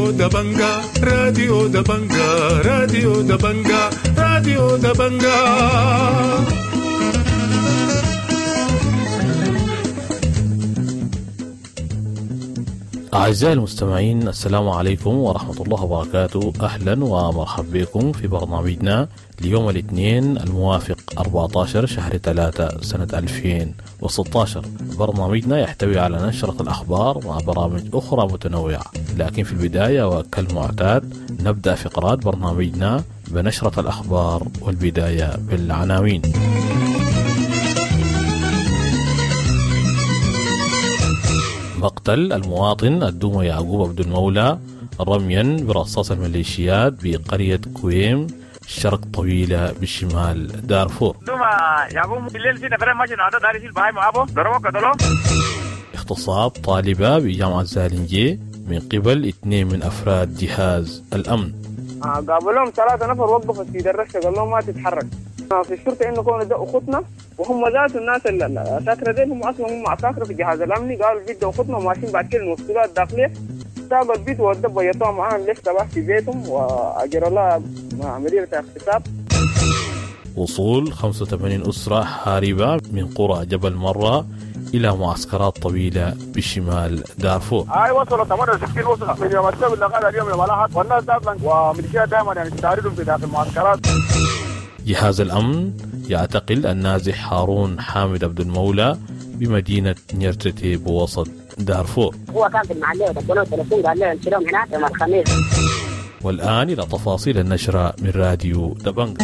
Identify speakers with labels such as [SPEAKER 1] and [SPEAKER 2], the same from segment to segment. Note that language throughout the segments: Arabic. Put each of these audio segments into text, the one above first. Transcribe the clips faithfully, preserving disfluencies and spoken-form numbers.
[SPEAKER 1] راديو دبنجا راديو دبنجا راديو دبنجا راديو دبنجا.
[SPEAKER 2] أعزائي المستمعين، السلام عليكم ورحمة الله وبركاته. أهلا ومرحبا بكم في برنامجنا ليوم الاثنين الموافق أربعة عشر شهر ثلاثة سنة ألفين وستة عشر. برنامجنا يحتوي على نشرة الأخبار مع برامج أخرى متنوعة، لكن في البداية وكالمعتاد نبدأ فقرات برنامجنا بنشرة الأخبار، والبداية بالعناوين. مقتل المواطن الدومة يعقوب عبد المولى رميا برصاص الميليشيات بقرية كويم شرق طويلة بشمال دارفور. اغتصاب طالبة بجامعة زالنجي من قبل اثنين من أفراد جهاز الأمن.
[SPEAKER 3] قابلهم ثلاثة نفر وقفوا في درشة قال لهم ما تتحرك. في الشرطة إنه كانوا ده أخوتنا، وهم ذات الناس العساكر دي هم أصلا هم عساكر في الجهاز الأمني. قالوا البيت ده أخوتنا وماشيين بعد كده الموصلات الداخلية. ساقوا البيت وودوا بيطوا معاهم لسه بقى في بيتهم، وأجروا لها عملية اغتصاب.
[SPEAKER 2] وصول خمسة وثمانين أسرة هاربة من قرى جبل مرة إلى معسكرات طويلة بشمال دارفور.
[SPEAKER 4] هاي وصلوا ثمانية وستين أسرة من يوم السبت لغاية اليوم يوم الأحد، والناس داخلين وميليشيات دائما يعني تستعرضهم في داخل المعسكرات.
[SPEAKER 2] جهاز الأمن يعتقل النازح هارون حامد عبد المولى بمدينة نيرتتي بوسط دارفور.
[SPEAKER 5] هو كان في المعلية ودخلوه ثلاثين قال له انشلهم هناك يوم الخميس.
[SPEAKER 2] والآن إلى تفاصيل النشرة من راديو دبنجا.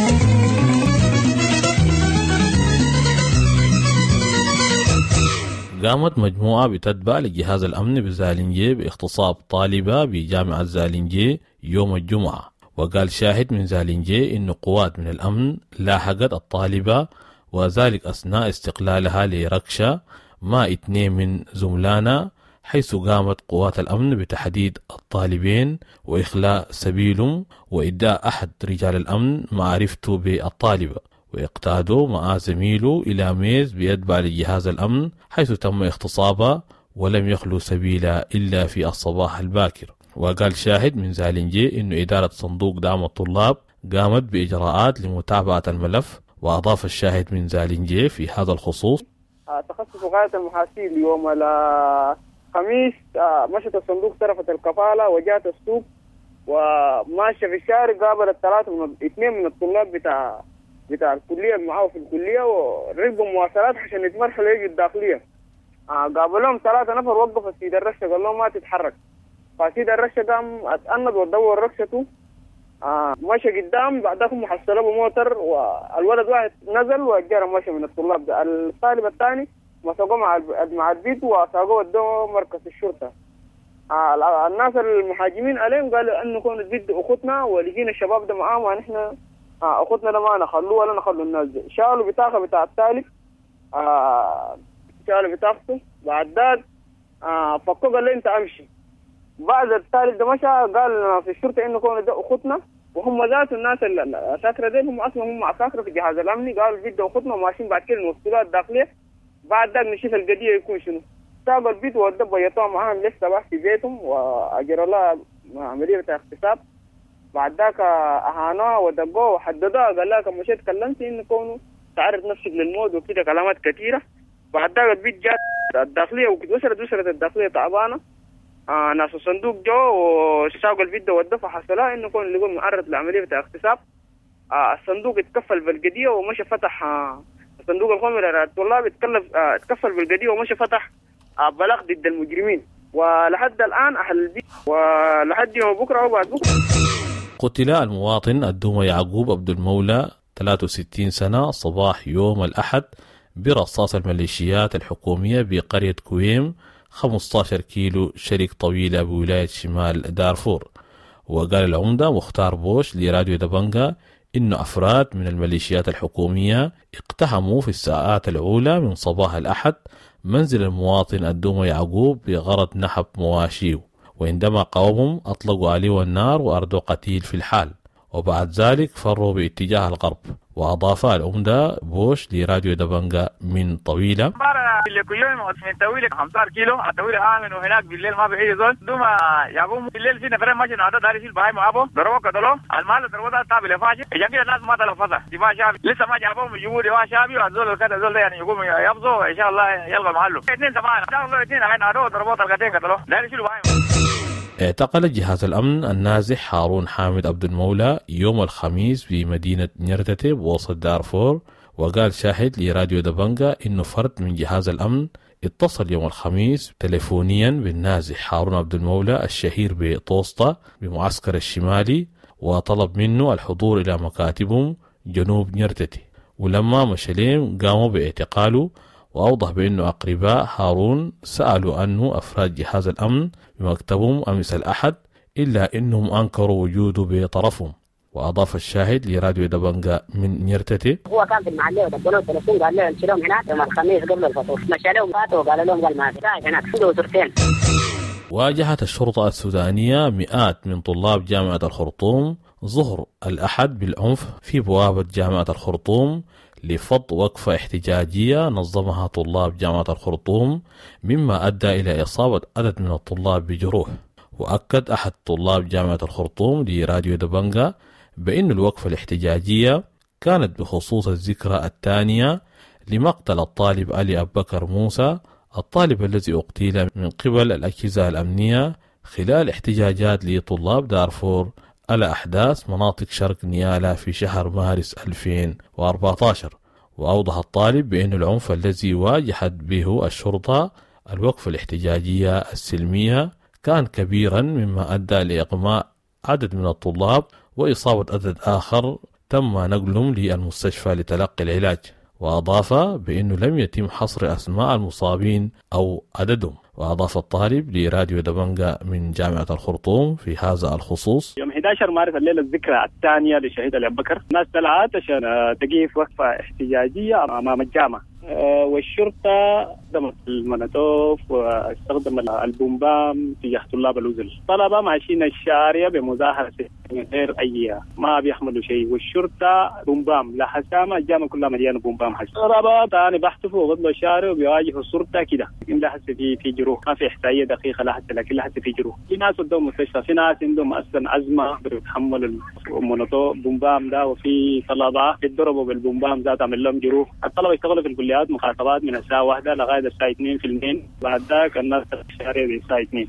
[SPEAKER 2] قامت مجموعة بتتبع لجهاز الأمن بزالنجي باغتصاب طالبة بجامعة زالنجي يوم الجمعة. وقال شاهد من زالنجي إن قوات من الأمن لاحقت الطالبة، وذلك أثناء استقلالها لركشة مع اثنين من زملائها، حيث قامت قوات الأمن بتحديد الطالبين وإخلاء سبيلهم وإداء أحد رجال الأمن معرفته بالطالبة، ويقتادوا مع زميله إلى ميز بيتبع لجهاز الأمن، حيث تم اغتصابها ولم يخلو سبيلها إلا في الصباح الباكر. وقال شاهد من زالنجي إنه إدارة صندوق دعم الطلاب قامت بإجراءات لمتابعة الملف. وأضاف الشاهد من زالنجي في هذا الخصوص:
[SPEAKER 3] تخصص غاية المحاسيل يوم الخميس مشت الصندوق طرفة الكفالة وجاءت السوق وماشية في الشارع، قابلت ثلاثة من اثنين من الطلاب بتاع بتاع الكلية معاه في الكلية، وركبوا مواصلات عشان يتمرحلوا يجوا الداخلية. قابلهم ثلاثة نفر وقفوا في الرشة قال لهم ما تتحرك. فسيد الرشة قام اتأند ودور ركشته، آه مشى قدام، بعدهم محصله بموتر، والولد واحد نزل وجرى مشى من الطلاب ده. الطالب الثاني مسكوه مع مع البيت وساقوه ودوه مركز الشرطة. آه الناس المحاجمين عليهم قالوا انه كون البيت اخوتنا ولقينا الشباب ده معاهم ونحن آه اخوتنا ده ما نخلوه ولا نخلوا الناس دي. شالوا بطاقة بتاع الطالب، آه شالوا بطاقته، بعد ذاك آه فكوه قال له انت امشي. بعد الثالث ده مشى قال في الشرطة إنه كون ده أخوتنا، وهم ذات الناس العساكر دي هم أصلا هم عساكر في الجهاز الأمني. قالوا البيت ده أخوتنا وماشيين بعد كده الموصلات الداخلية. بعد ذاك نشوف القضية يكون شنو. سابوا البيت وودوا بيطوا معاهم لسه بقى في بيتهم، وأجروا لها عملية اغتصاب. بعد ذاك أهانوها ودقوها وحددوها، قال لها كم مشيت كلمت إنه كونه تعرض نفسك للموت وكده كلامات كثيرة. بعد ذاك البيت جات الداخلية وكسرت وسرت الداخلية تعبانة. آه ناس الصندوق جو وساقوا البيت ده ودفع حصلها انه كون اللي يقول معرض لعمليه بتاع اغتصاب. آه الصندوق اتكفل بالقضيه ومشى فتح آه الصندوق القومي للطلاب اتكلف آه اتكفل بالقضيه ومشى فتح آه بلاغ ضد المجرمين، ولحد الان اهل البيت ولحد يوم بكره وبعد بكره.
[SPEAKER 2] قتل المواطن الدومة يعقوب عبد المولى ثلاثة وستين سنة صباح يوم الأحد برصاص الميليشيات الحكومية بقرية كويم خمسة عشر كيلو شرق طويلة بولاية شمال دارفور. وقال العمدة مختار بوش لراديو دبنجا إنه أفراد من الميليشيات الحكومية اقتحموا في الساعات الأولى من صباح الأحد منزل المواطن الدومة يعقوب بغرض نحب مواشيه، وعندما قاومهم أطلقوا عليه النار وأردوا قتيل في الحال، وبعد ذلك فروا باتجاه الغرب. وأضاف العمدة بوش لراديو دبنجا من طويلة:
[SPEAKER 4] اللي كل يوم من طويل خمسة كيلو الطويل آمن وهناك بالليل ما في أي زول دوما يقوم بالليل في نفر ماشي نادى داري في البهاي معه ضربوا كدلو المال ضربوا ده تابع لفاجي يجي الناس ما تلفظه دفاع شعبي لسه ما جابهم يجيبوا دفاع شعبي والزول كذا زول يعني يقوم يبزوا إن شاء الله يلقى محله اثنين سبعة إن شاء الله اثنين هاي نادوا ضربوا تلقتين كدلو داري في البهاي.
[SPEAKER 2] اعتقل جهاز الأمن النازح هارون حامد عبد المولى يوم الخميس في مدينة نيرتتي بوسط دارفور. وقال شاهد لراديو دبنجا إنه فرد من جهاز الأمن اتصل يوم الخميس تليفونيا بالنازح هارون عبد المولى الشهير بطوسطة بمعسكر الشمالي وطلب منه الحضور إلى مكاتبهم جنوب نيرتتي. ولما مشليم قاموا باعتقاله، وأوضح بأنه أقرباء هارون سألوا عنه أفراد جهاز الأمن بمكتبهم أمس الأحد، إلا أنهم أنكروا وجوده بطرفهم. وأضاف الشاهد لراديو دبنجا من نيرتتي:
[SPEAKER 5] هو كان في المحلية ودبلوه ثلاثين قال لهم شيلهم هناك يوم الخميس قبل الفطور، مشى لهم فاتوا وقال لهم قال ما في هناك عنده وزرتين.
[SPEAKER 2] واجهت الشرطة السودانية مئات من طلاب جامعة الخرطوم ظهر الأحد بالعنف في بوابة جامعة الخرطوم لفض وقفة احتجاجية نظمها طلاب جامعة الخرطوم، مما أدى إلى إصابة عدد من الطلاب بجروح. وأكد أحد طلاب جامعة الخرطوم لراديو دبنجا بأن الوقفة الاحتجاجية كانت بخصوص الذكرى الثانية لمقتل الطالب علي أبو بكر موسى، الطالب الذي اقتل من قبل الأجهزة الأمنية خلال احتجاجات لطلاب دارفور على أحداث مناطق شرق نيالا في شهر مارس ألفين وأربعة عشر. وأوضح الطالب بأن العنف الذي واجهت به الشرطة الوقفة الاحتجاجية السلمية كان كبيرا، مما أدى لإغماء عدد من الطلاب وإصابة عدد آخر تم نقلهم للمستشفى لتلقي العلاج. وأضاف بأنه لم يتم حصر أسماء المصابين أو عددهم. وأضاف الطالب لراديو دبنجا من جامعة الخرطوم في هذا الخصوص:
[SPEAKER 6] يوم أحد عشر مارس الليلة الذكرى الثانية لشهيد علي أبو بكر، الناس طلعت عشان تقيف وقفة احتجاجية أمام الجامعة، والشرطة استخدمت المناتوف واستخدم البومبام تجاه طلاب الوزل. طلبة ماشيين الشارع بمظاهرة من غير أي ما بيحملوا شيء، والشرطة بومبام لا حسامة، الجامعة كلها مليانة بومبام حسامة. طلبة ثاني بيحتفوا وغضوا الشارع وبيواجهوا الشرطة كده، لكن لا حس في في جروح، ما في إحصائية دقيقة لا حس، لكن لا حس في جروح. في ناس قدام مستشفى، في ناس عندهم أصلا أزمة بيتحملوا المناتوف بومبام ده، وفي طلبة بيتضربوا بالبومبام ذات عمل لهم جروح. الطلبة يشتغلوا في الكليات مخاطبات من الساعة واحدة لغاية الساعة اثنين في الليل، بعد ذاك الناس الشارع بالساعة اثنين.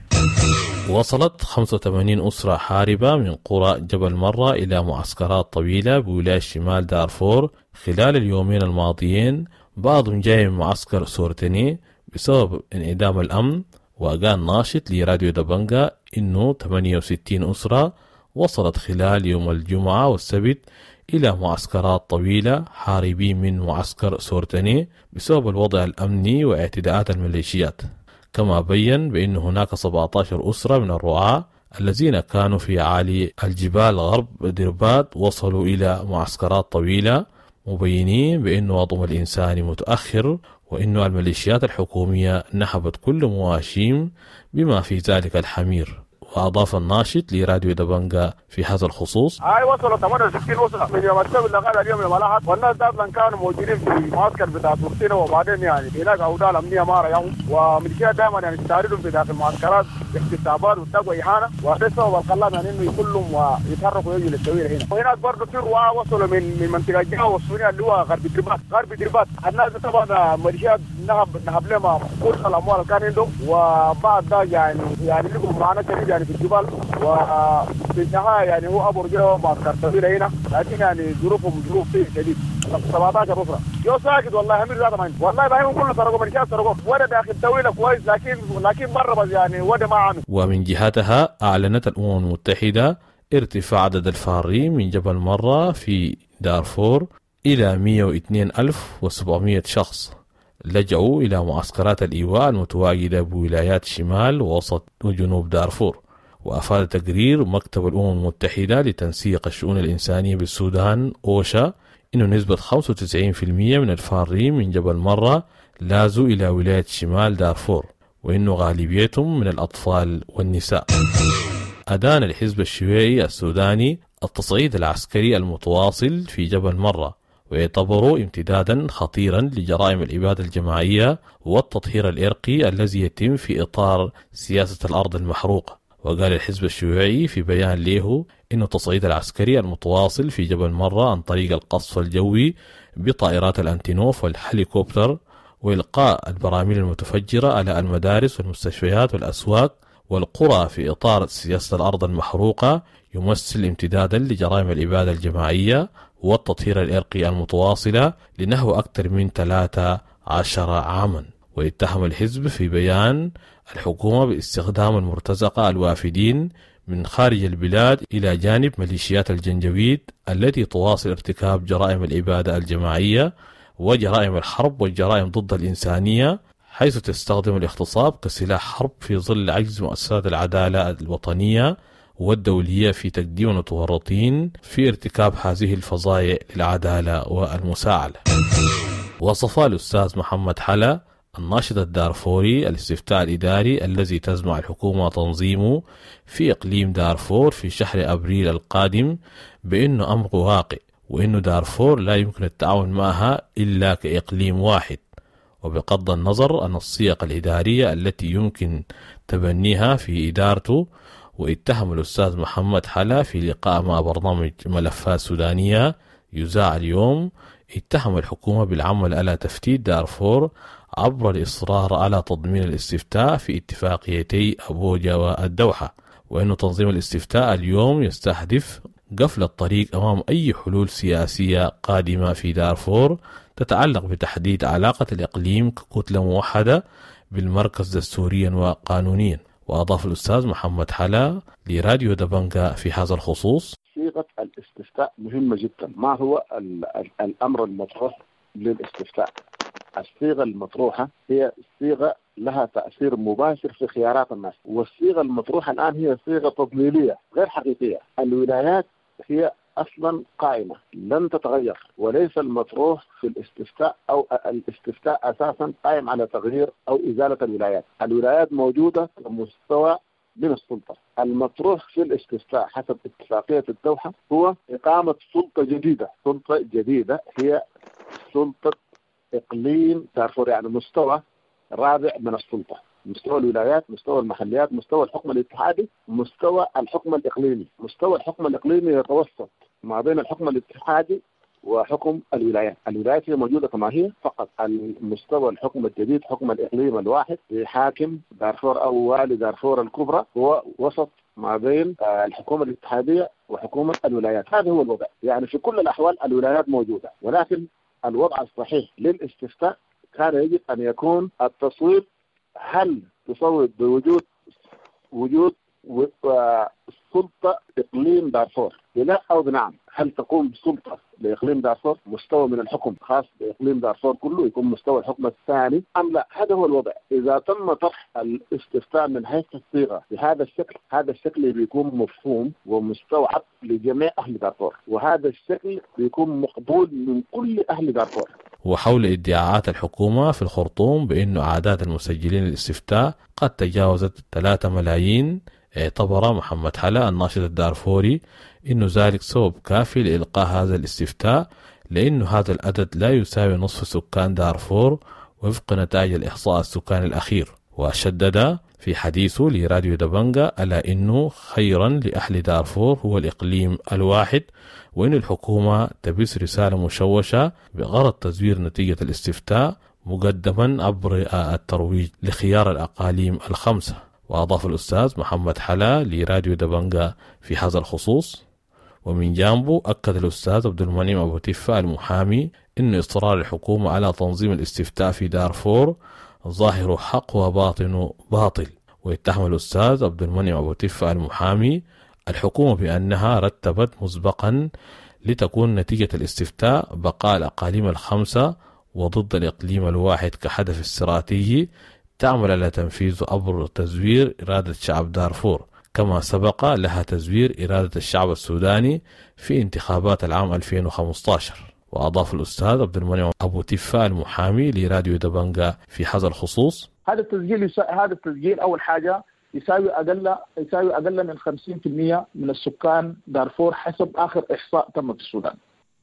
[SPEAKER 2] وصلت خمسة وثمانين أسرة حاربة من قرى جبل مرة إلى معسكرات طويلة بولاية شمال دارفور خلال اليومين الماضيين، بعضهم جاي من معسكر سورتني بسبب انعدام الأمن. وقال ناشط لراديو دبنجا إنه ثمانية وستين أسرة وصلت خلال يوم الجمعة والسبت إلى معسكرات طويلة حاربين من معسكر سورتني بسبب الوضع الأمني واعتداءات الميليشيات. كما بين بأن هناك سبعة عشر أسرة من الرعاة الذين كانوا في عالي الجبال غرب درباد وصلوا إلى معسكرات طويلة، مبينين بأن وضعهم الإنساني متأخر، وأن الميليشيات الحكومية نحبت كل مواشيم بما في ذلك الحمير. وأضاف الناشط لراديو دبنجا في هذا الخصوص:
[SPEAKER 4] هاي وصلوا ثمانية وستين أسرة من يوم السبت لغاية اليوم يوم الأحد، والناس دائما كانوا موجودين في المعسكر بتاع تورتينا، وبعدين يعني هناك أوضاع أمنية ما رأيهم، وميليشيات دائما يعني تستعرضهم في داخل المعسكرات اغتصابات وتقوى إهانة، وهذا السبب الخلاهم يعني إنه يكلهم ويتحركوا ويجوا للتوير هنا. وهناك برضه في رواة وصلوا من من منطقة الجهة والسورية اللي هو غرب دربات، غرب دربات الناس طبعا ميليشيات نهب نهب لهم كل الأموال اللي كان عندهم، وبعد ذلك يعني يعني لهم معاناة شديدة يعني في الجبال، وفي النهاية يعني هو أبو رجله معسكر طويل هنا، لكن يعني ظروفهم ظروف فيه شديد. سبعة عشر أسرة يو ساكت والله همير ذاته ما والله باهم كله سرقوا من شاف سرقوا وده داخل طويلة كويس، لكن لكن مرة بس يعني وده ما عنه.
[SPEAKER 2] ومن جهتها أعلنت الأمم المتحدة ارتفاع عدد الفارين من جبل مرة في دارفور إلى مئة واثنين ألف وسبعمئة شخص لجأوا إلى معسكرات الإيواء المتواجدة بولايات شمال ووسط وجنوب دارفور. وأفاد تقرير مكتب الأمم المتحدة لتنسيق الشؤون الإنسانية بالسودان أوشا إنه نسبة خمسة وتسعين بالمئة من الفارين من جبل مرة لازوا إلى ولاية شمال دارفور، وإنه غالبيتهم من الأطفال والنساء. أدان الحزب الشيوعي السوداني التصعيد العسكري المتواصل في جبل مرة، ويعتبر امتدادا خطيرا لجرائم الإبادة الجماعية والتطهير الإرقي الذي يتم في إطار سياسة الأرض المحروقة. وقال الحزب الشيوعي في بيان له إن التصعيد العسكري المتواصل في جبل مرة عن طريق القصف الجوي بطائرات الأنتينوف والهليكوبتر وإلقاء البراميل المتفجرة على المدارس والمستشفيات والأسواق والقرى في إطار سياسة الأرض المحروقة يمثل امتدادا لجرائم الإبادة الجماعية والتطهير الإرقي المتواصلة لنحو أكثر من ثلاثة عشر عاما. واتهم الحزب في بيان الحكومة باستخدام المرتزقة الوافدين من خارج البلاد إلى جانب ميليشيات الجنجويد التي تواصل ارتكاب جرائم الإبادة الجماعية وجرائم الحرب والجرائم ضد الإنسانية، حيث تستخدم الاغتصاب كسلاح حرب في ظل عجز مؤسسات العدالة الوطنية والدولية في تقديم المتورطين في ارتكاب هذه الفظائع للعدالة والمساعدة. وصف الأستاذ محمد حلا الناشط الدارفوري الاستفتاء الإداري الذي تزمع الحكومة تنظيمه في إقليم دارفور في شهر أبريل القادم بأنه أمر واقع، وأنه دارفور لا يمكن التعاون معها إلا كإقليم واحد، وبغض النظر عن الصيغ الإدارية التي يمكن تبنيها في إدارته. واتهم الأستاذ محمد حلا في لقاء مع برنامج ملفات سودانية يذاع اليوم اتهم الحكومة بالعمل على تفتيت دارفور عبر الإصرار على تضمين الاستفتاء في اتفاقيتي أبوجا والدوحة، وأن تنظيم الاستفتاء اليوم يستهدف قفل الطريق أمام أي حلول سياسية قادمة في دارفور تتعلق بتحديد علاقة الإقليم ككتلة موحدة بالمركز دستوريا وقانونيا. وأضاف الأستاذ محمد حلا لراديو دبنجا في هذا الخصوص:
[SPEAKER 7] صيغة الاستفتاء مهمة جدا. ما هو الأمر المطروح للاستفتاء؟ الصيغة المطروحة هي صيغة لها تأثير مباشر في خيارات الناس، والصيغة المطروحة الآن هي صيغة تضليلية غير حقيقية. الولايات هي أصلا قائمة لن تتغير، وليس المطروح في الاستفتاء أو الاستفتاء أساسا قائم على تغيير أو إزالة الولايات. الولايات موجودة بمستوى من السلطة. المطروح في الاستفتاء حسب اتفاقية الدوحة هو إقامة سلطة جديدة. سلطة جديدة هي سلطة إقليم دارفور، يعني مستوى رابع من السلطة، مستوى الولايات، مستوى المحليات، مستوى الحكم الاتحادي، مستوى الحكم الإقليمي. مستوى الحكم الإقليمي يتوسط ما بين الحكم الاتحادي وحكم الولايات. الولايات هي موجودة كما هي، فقط المستوى الحكم الجديد حكم الإقليم الواحد بحاكم دارفور أو والي دارفور الكبرى هو وسط ما بين الحكومة الاتحادية وحكومة الولايات. هذا هو الوضع. يعني في كل الأحوال الولايات موجودة، ولكن الوضع الصحيح للاستفتاء كان يجب أن يكون التصويت هل تصوت بوجود وجود سلطة إقليم دارفور بلا أو بنعم. هل تقوم بسلطة لإقليم دارفور مستوى من الحكم خاص بإقليم دارفور كله يكون مستوى الحكم الثاني أم لا؟ هذا هو الوضع. إذا تم طرح الاستفتاء من حيث الصيغة بهذا الشكل، هذا الشكل بيكون مفهوم ومستوعب لجميع أهل دارفور، وهذا الشكل بيكون مقبول من كل أهل دارفور.
[SPEAKER 2] وحول ادعاءات الحكومة في الخرطوم بأن أعداد المسجلين للاستفتاء قد تجاوزت ثلاثة ملايين، اعتبر محمد حلا الناشط الدارفوري أنه ذلك سبب كافي لإلقاء هذا الاستفتاء، لأن هذا العدد لا يساوي نصف سكان دارفور وفق نتائج الإحصاء السكاني الأخير. وشدد في حديثه لراديو دبنجا على أنه خيرا لأهل دارفور هو الإقليم الواحد، وأن الحكومة تبث رسالة مشوشة بغرض تزوير نتيجة الاستفتاء مقدما عبر الترويج لخيار الأقاليم الخمسة. وأضاف الأستاذ محمد حلا لراديو دبنجا في هذا الخصوص. ومن جانبه أكد الأستاذ عبد المنعم أبو تفة المحامي أن إصرار الحكومة على تنظيم الاستفتاء في دارفور ظاهر حق وباطن باطل. واتهم الأستاذ عبد المنعم أبو تفة المحامي الحكومة بأنها رتبت مسبقا لتكون نتيجة الاستفتاء بقاء الأقاليم الخمسة وضد الإقليم الواحد كهدف استراتيجي تعمل على تنفيذ عبر تزوير إرادة شعب دارفور، كما سبق لها تزوير إرادة الشعب السوداني في انتخابات العام ألفين وخمسة عشر. وأضاف الأستاذ عبد المنعم أبو تفة المحامي لراديو دبنجا في هذا الخصوص:
[SPEAKER 8] هذا التسجيل يسا... هذا التسجيل أول حاجة يساوي أقل يساوي أقل من خمسين بالمئة من السكان دارفور حسب آخر إحصاء تم في السودان.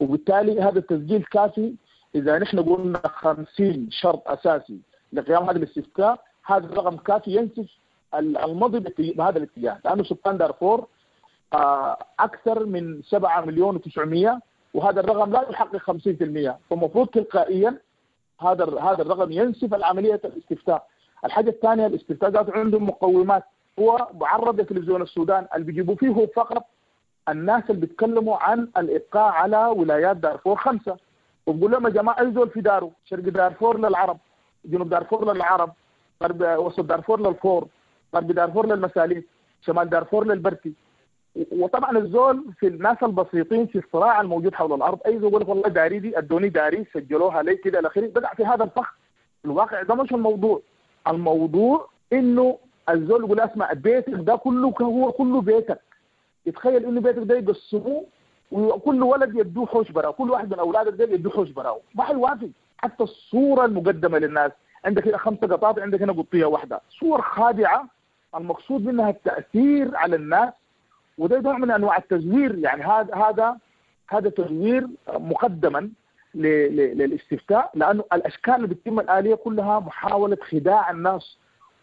[SPEAKER 8] وبالتالي هذا التسجيل كافي. إذا نحن قلنا خمسين شرط أساسي لقيام هذا الاستفتاء، هذا الرقم كافي ينسف المضي بهذا الاتجاه، لأنه سكان دارفور أكثر من سبعة مليون وتسعمية، وهذا الرقم لا يحقق خمسين بالمئة، فالمفروض تلقائيا هذا هذا الرقم ينسف العملية الاستفتاء. الحاجة الثانية، الاستفتاء ذاته عنده مقومات، هو معرض لتلفزيون السودان اللي بيجيبوا فيه هو فقط الناس اللي بيتكلموا عن الإبقاء على ولايات دارفور خمسة، وبقول لهم يا جماعة أي زول في داره، شرق دارفور للعرب، جنوب دارفور للعرب، غرب وسط دارفور للفور، غرب دارفور للمساليك، شمال دارفور للبرتي. وطبعا الزول في الناس البسيطين في الصراع الموجود حول الارض، اي زول يقول لك والله داري دي ادوني داري سجلوها لي كده الى اخره، بدع في هذا الفخ. الواقع ده مش الموضوع، الموضوع انه الزول يقول اسمع بيتك ده كله هو كله بيتك، يتخيل انه بيتك ده يقسموه وكل ولد يدوه حوش براء، كل واحد من اولادك ده يدوه حوش براء، ما حيوافق. حتى الصوره المقدمه للناس، عندك هنا خمسه قطاطع، عندك هنا قطيه واحده، صور خادعه المقصود منها التاثير على الناس، وده نوع من انواع التزوير. يعني هذا هذا هذا تزوير مقدما للاستفتاء، لانه الاشكال اللي بتتم الاليه كلها محاوله خداع الناس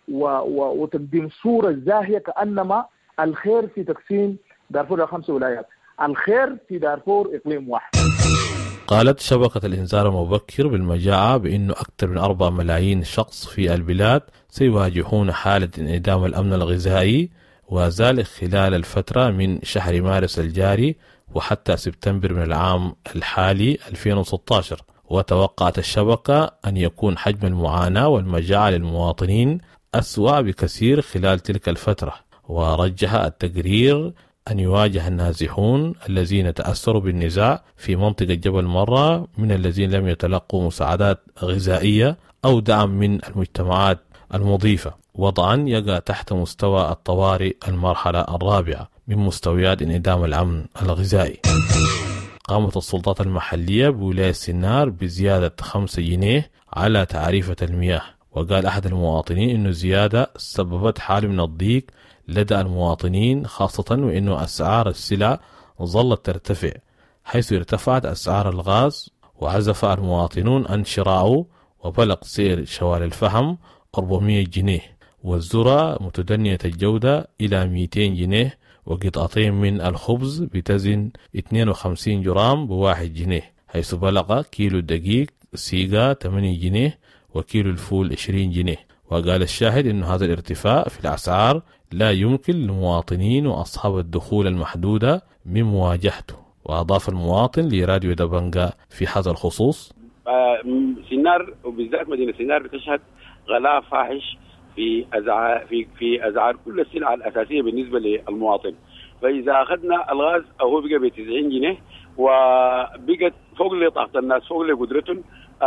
[SPEAKER 8] وتقديم صوره زاهيه كانما الخير في تقسيم دارفور الى خمس ولايات، الخير في دارفور اقليم واحد.
[SPEAKER 2] قالت شبكة الإنذار المبكر بالمجاعة بأنه أكثر من أربعة ملايين شخص في البلاد سيواجهون حالة انعدام الأمن الغذائي، وذلك خلال الفترة من شهر مارس الجاري وحتى سبتمبر من العام الحالي ألفين وستة عشر. وتوقعت الشبكة أن يكون حجم المعاناة والمجاعة للمواطنين أسوأ بكثير خلال تلك الفترة. ورجح التقرير أن يواجه النازحون الذين تأثروا بالنزاع في منطقة جبل مرة من الذين لم يتلقوا مساعدات غذائية أو دعم من المجتمعات المضيفة، وضعا يقع تحت مستوى الطوارئ المرحلة الرابعة من مستويات انعدام الأمن الغذائي. قامت السلطات المحلية بولاية سنار بزيادة خمسة جنيه على تعريفة المياه، وقال أحد المواطنين إنه الزيادة سببت حالة من الضيق لدى المواطنين، خاصة وإنه أسعار السلع ظلت ترتفع، حيث ارتفعت أسعار الغاز وعزف المواطنون عن شراءه، وبلغ سعر شوال الفحم أربعمية جنيه، والذرة متدنية الجودة إلى مئتين جنيه، وقطعتين من الخبز بتزن اثنين وخمسين جرام بواحد جنيه، حيث بلغ كيلو الدقيق سيغا ثمانية جنيه وكيلو الفول عشرين جنيه. وقال الشاهد إن هذا الارتفاع في الأسعار لا يمكن للمواطنين وأصحاب الدخول المحدودة من مواجهته. وأضاف المواطن لراديو دبنجا في هذا الخصوص:
[SPEAKER 9] سنار وبالذات مدينة سنار بتشهد غلاء فاحش في أزعار في في أسعار كل السلع الأساسية بالنسبة للمواطن. فإذا أخذنا الغاز هو بقى ب تسعين جنيه، وبقت فوق لطاقة الناس، فوق لقدرتهم،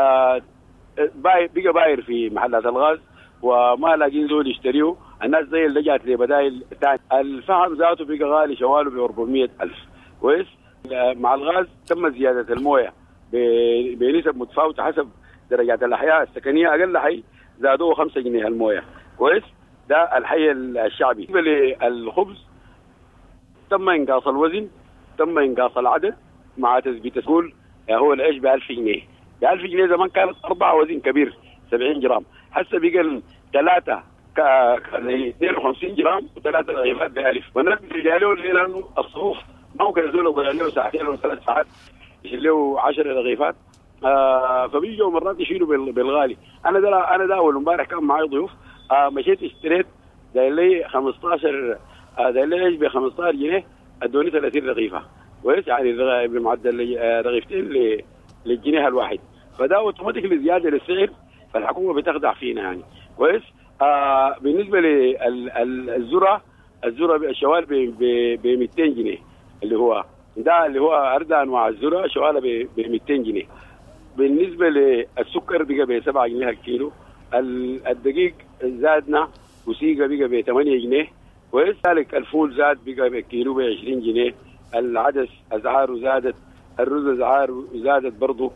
[SPEAKER 9] بقى باير في محلات الغاز وما لاقين زول يشتريه. الناس زي اللي لجأت لبدائل ثانية. الفحم ذاته بقى غالي شواله ب أربعمية ألف كويس. مع الغاز تم زيادة المويه بنسب متفاوتة حسب درجات الأحياء السكنية. أقل حي زادوه خمسة جنيه المويه كويس، ده الحي الشعبي. بالنسبة للخبز تم إنقاص الوزن، تم إنقاص العدد مع تثبيت السكول. هو العيش ب ألف جنيه، ب ألف جنيه زمان كانت أربعة وزن كبير سبعين جرام، هسه بقى ثلاثة ك اثنين وخمسين جرام وثلاثة رغيفات بألف. والناس بيجالوا لأنه الصفوف ما هو كان زول يضيع له ساعتين ولا ثلاث ساعات يشيل له عشر رغيفات، آه فبيجوا مرات يشيلوا بالغالي. أنا ده أنا ده أول امبارح كان معي ضيوف، آه مشيت اشتريت داير لي خمستاشر آه داير لي عيش ب خمستاشر جنيه، ادوني ثلاثين رغيفة كويس، يعني بمعدل رغيفتين للجنيه الواحد. فده اوتوماتيكلي زيادة للسعر، فالحكومة بتخدع فينا يعني كويس. آه بالنسبة للذرة، الذرة الشوال ب مئتين جنيه، اللي هو ده اللي هو أردى أنواع الذرة شواله ب مئتين جنيه. بالنسبة للسكر بقى ب سبعة جنيه الكيلو. الدقيق زادنا وسيقة بقى ب ثمانية جنيه كويس. ذلك الفول زاد بقى بكيلو ب عشرين جنيه. العدس أسعاره زادت، الرز أسعاره زادت برضه.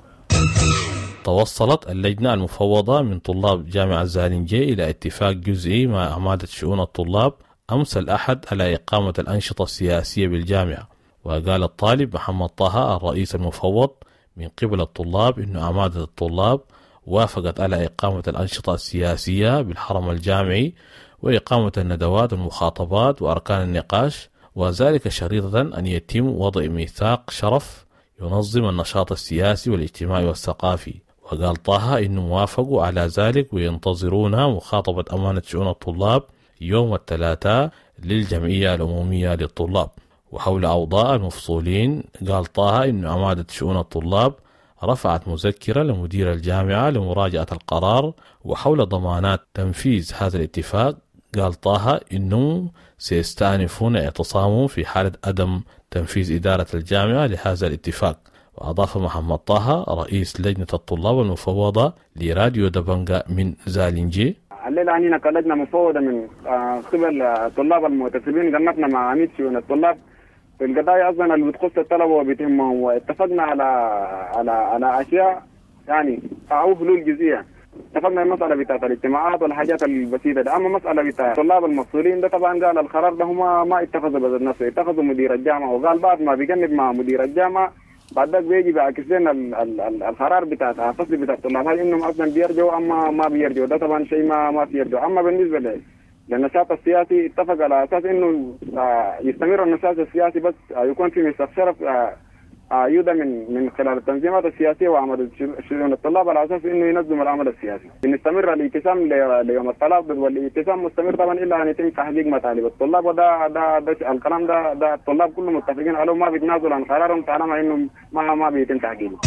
[SPEAKER 2] توصلت اللجنة المفوضة من طلاب جامعة زالنجي إلى اتفاق جزئي مع عمادة شؤون الطلاب أمس الأحد على إقامة الأنشطة السياسية بالجامعة. وقال الطالب محمد طه الرئيس المفوض من قبل الطلاب إنه أمادة الطلاب وافقت على إقامة الأنشطة السياسية بالحرم الجامعي وإقامة الندوات والمخاطبات وأركان النقاش، وذلك شريطة أن يتم وضع ميثاق شرف ينظم النشاط السياسي والاجتماعي والثقافي. وقال طه إنه موافقوا على ذلك وينتظرون مخاطبة أمانة شؤون الطلاب يوم الثلاثاء للجمعية العمومية للطلاب. وحول أوضاع المفصولين قال طه إنه أمانة شؤون الطلاب رفعت مذكرة لمدير الجامعة لمراجعة القرار. وحول ضمانات تنفيذ هذا الاتفاق قال طه إنهم سيستأنفون اعتصامهم في حالة عدم تنفيذ إدارة الجامعة لهذا الاتفاق. وأضاف محمد طه رئيس لجنة الطلاب المفوضة لراديو دبنجا من زالنجي:
[SPEAKER 3] الليلة عنينا كلجنة مفوضة من قبل الطلاب المعتصمين قنقنا مع عميد شؤون الطلاب في القضايا أصلا اللي بتخص الطلبة وبتهمهم، واتفقنا على على على أشياء يعني أو حلول جزئية. اتفقنا المسألة بتاعت الاجتماعات والحاجات البسيطة دي. أما مسألة بتاعت الطلاب المفصولين ده طبعا قال القرار ده هم ما اتخذوا بذات نفسه، اتخذوا مدير الجامعة، وقال بعد ما بيجنب مع مدير الجامعة بعد ذلك بيجي بيعكس لنا القرار بتاعت الفصل بتاع الطلاب هل انهم اصلا بيرجعوا اما ما بيرجعوا. ده طبعا شيء ما ما بيرجعوا. اما بالنسبه ل للنشاط السياسي اتفق على اساس انه يستمر النشاط السياسي بس يكون في ميثاق شرف يوضع من من خلال التنظيمات السياسيه وعمل شؤون الطلاب على اساس انه ينظم العمل السياسي. بنستمر الاتسام ليوم الطلاب، والاتسام مستمر طبعا الا ان يتم تحقيق مطالب الطلاب، وده ده, ده الكلام ده ده الطلاب كلهم متفقين عليه ما بيتنازلوا عن قرارهم طالما انه ما ما بيتم تحقيقه.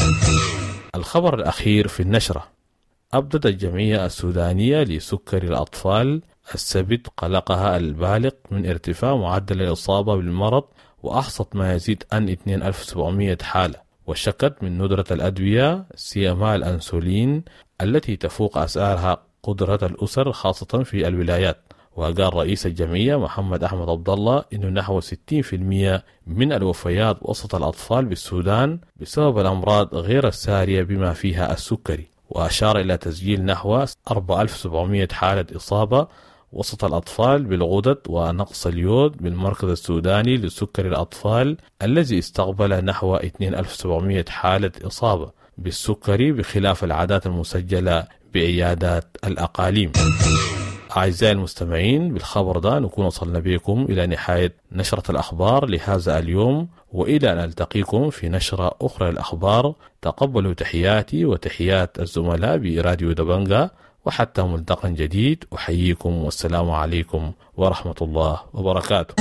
[SPEAKER 2] الخبر الاخير في النشره: ابدت الجمعيه السودانيه لسكري الاطفال السبت قلقها البالغ من ارتفاع معدل الاصابه بالمرض، وأحصت ما يزيد عن اثنين آلاف وسبعمائة حالة، وشكت من ندرة الأدوية سيما الأنسولين التي تفوق أسعارها قدرة الأسر خاصة في الولايات. وقال رئيس الجمعية محمد أحمد عبد الله إنه نحو ستين بالمئة من الوفيات وسط الأطفال بالسودان بسبب الأمراض غير السارية بما فيها السكري. وأشار إلى تسجيل نحو أربعة آلاف وسبعمائة حالة إصابة وسط الأطفال بالغدد ونقص اليود بالمركز السوداني لسكر الأطفال الذي استقبل نحو اثنين آلاف وسبعمائة حالة إصابة بالسكري بخلاف العادات المسجلة بعيادات الأقاليم. أعزائي المستمعين، بالخبر ده نكون وصلنا بكم إلى نهاية نشرة الأخبار لهذا اليوم، وإلى أن ألتقيكم في نشرة أخرى للأخبار. تقبلوا تحياتي وتحيات الزملاء براديو دبنجا، وحتى ملتقى جديد أحييكم والسلام عليكم ورحمة الله وبركاته.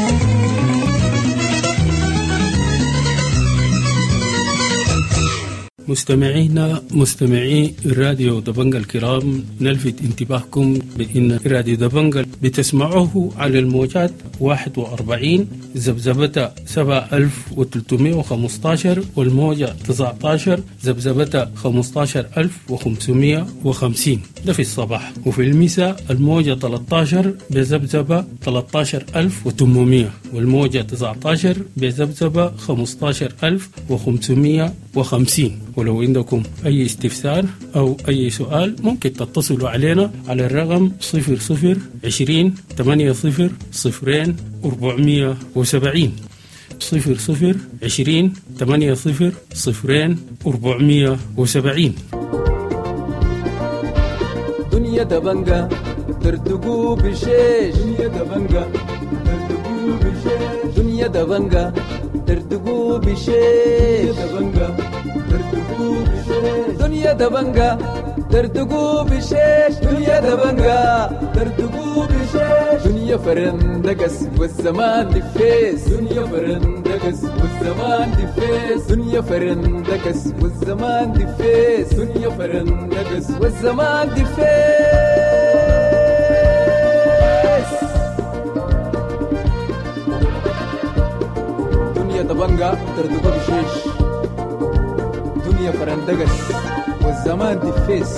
[SPEAKER 10] مستمعينا مستمعي راديو دبنجا الكرام، نلفت انتباهكم بأن راديو دبنجا بتسمعوه على الموجات واحد وأربعين زبزبة سبعة آلاف وثلاثمائة وخمسة عشر والموجة تسعة عشر زبزبة خمسة عشر ألف وخمسمائة وخمسين ده في الصباح، وفي المساء الموجة ثلاثة عشر بزبزبة ثلاثة عشر ألف وثمانمائة والموجة تسعة عشر بزبزبة خمسة عشر ألف وخمسمائة وخمسين. ولو عندكم أي استفسار أو أي سؤال ممكن تتصلوا علينا على الرقم صفر صفر عشرين ثمانية صفر صفرين أربعمائة وسبعين صفر صفر عشرين ثمانية صفر صفرين أربعمائة وسبعين.
[SPEAKER 11] دنيا دبنجا ترتقو بشيش، دنيا دبنجا ترتقو بشيش، دنيا دبنجا ترتقو بشيش، دنيا دبنجا ترتقو بشيش، دنيا دبنجا ترتقو بشيش، دنيا فرندقس والزمان دفيس، دنيا فرندقس والزمان دفيس، دنيا فرندقس والزمان دفيس، دنيا فرندقس والزمان دفيس. دنيا دبنجا ترتقو بشيش، دنيا فرندقس والزمان دفيس.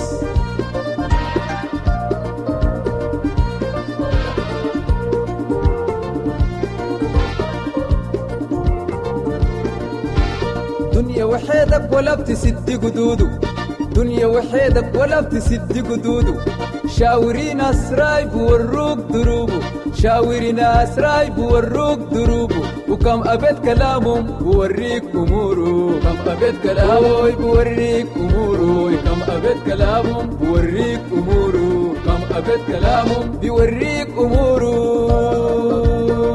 [SPEAKER 11] دنيا وحيدك ولا بتسد قدودو، دنيا وحيدك ولا بتسد قدودو، شاورين أسراي بوروك دروبو، شاورين أسراي بوروك دروبو، وكم أبد كلامهم بوريك أموره كم أبد كلامهم بوريك أموره كم أبد كلامهم بوريك أموره كم أبد كلامهم بوريك أموره.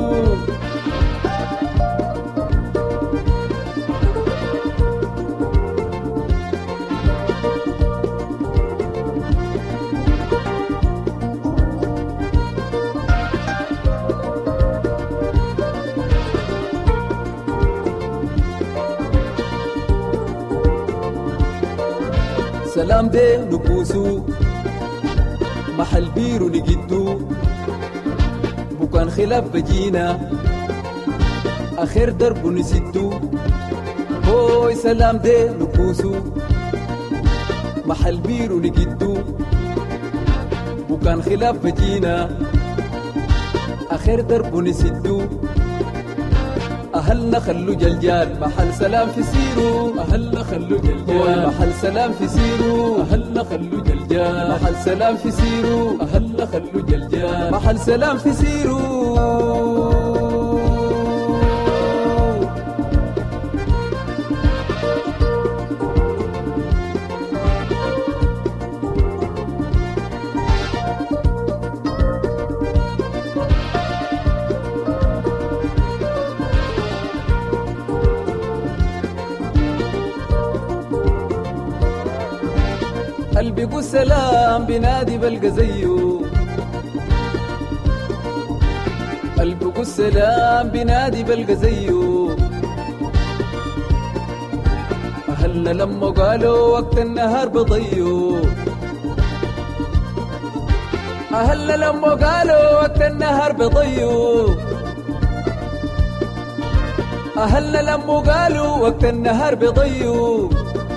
[SPEAKER 11] سلام ده نبوسو محل بيرو نجدو بكان خلاف بجينا آخر درب نسدو هوي سلام ده نبوسو محل بيرو نجدو بكان خلاف بجينا آخر درب نسدو أهلنا خلو جلجال محل سلام في سيرو أهلنا خلو جلجال محل سلام في سيرو أهلنا خلو جلجال محل سلام في سيرو أهلنا خلو جلجال محل سلام في سيرو. قلبي قو سلام بنادي بلقى زيه قلبي قو سلام بنادي بلقى زيه أهلنا لما قالوا وقت النهار بضيه أهلنا لما قالوا وقت النهار بضيه أهلنا لما قالوا وقت النهار بضيه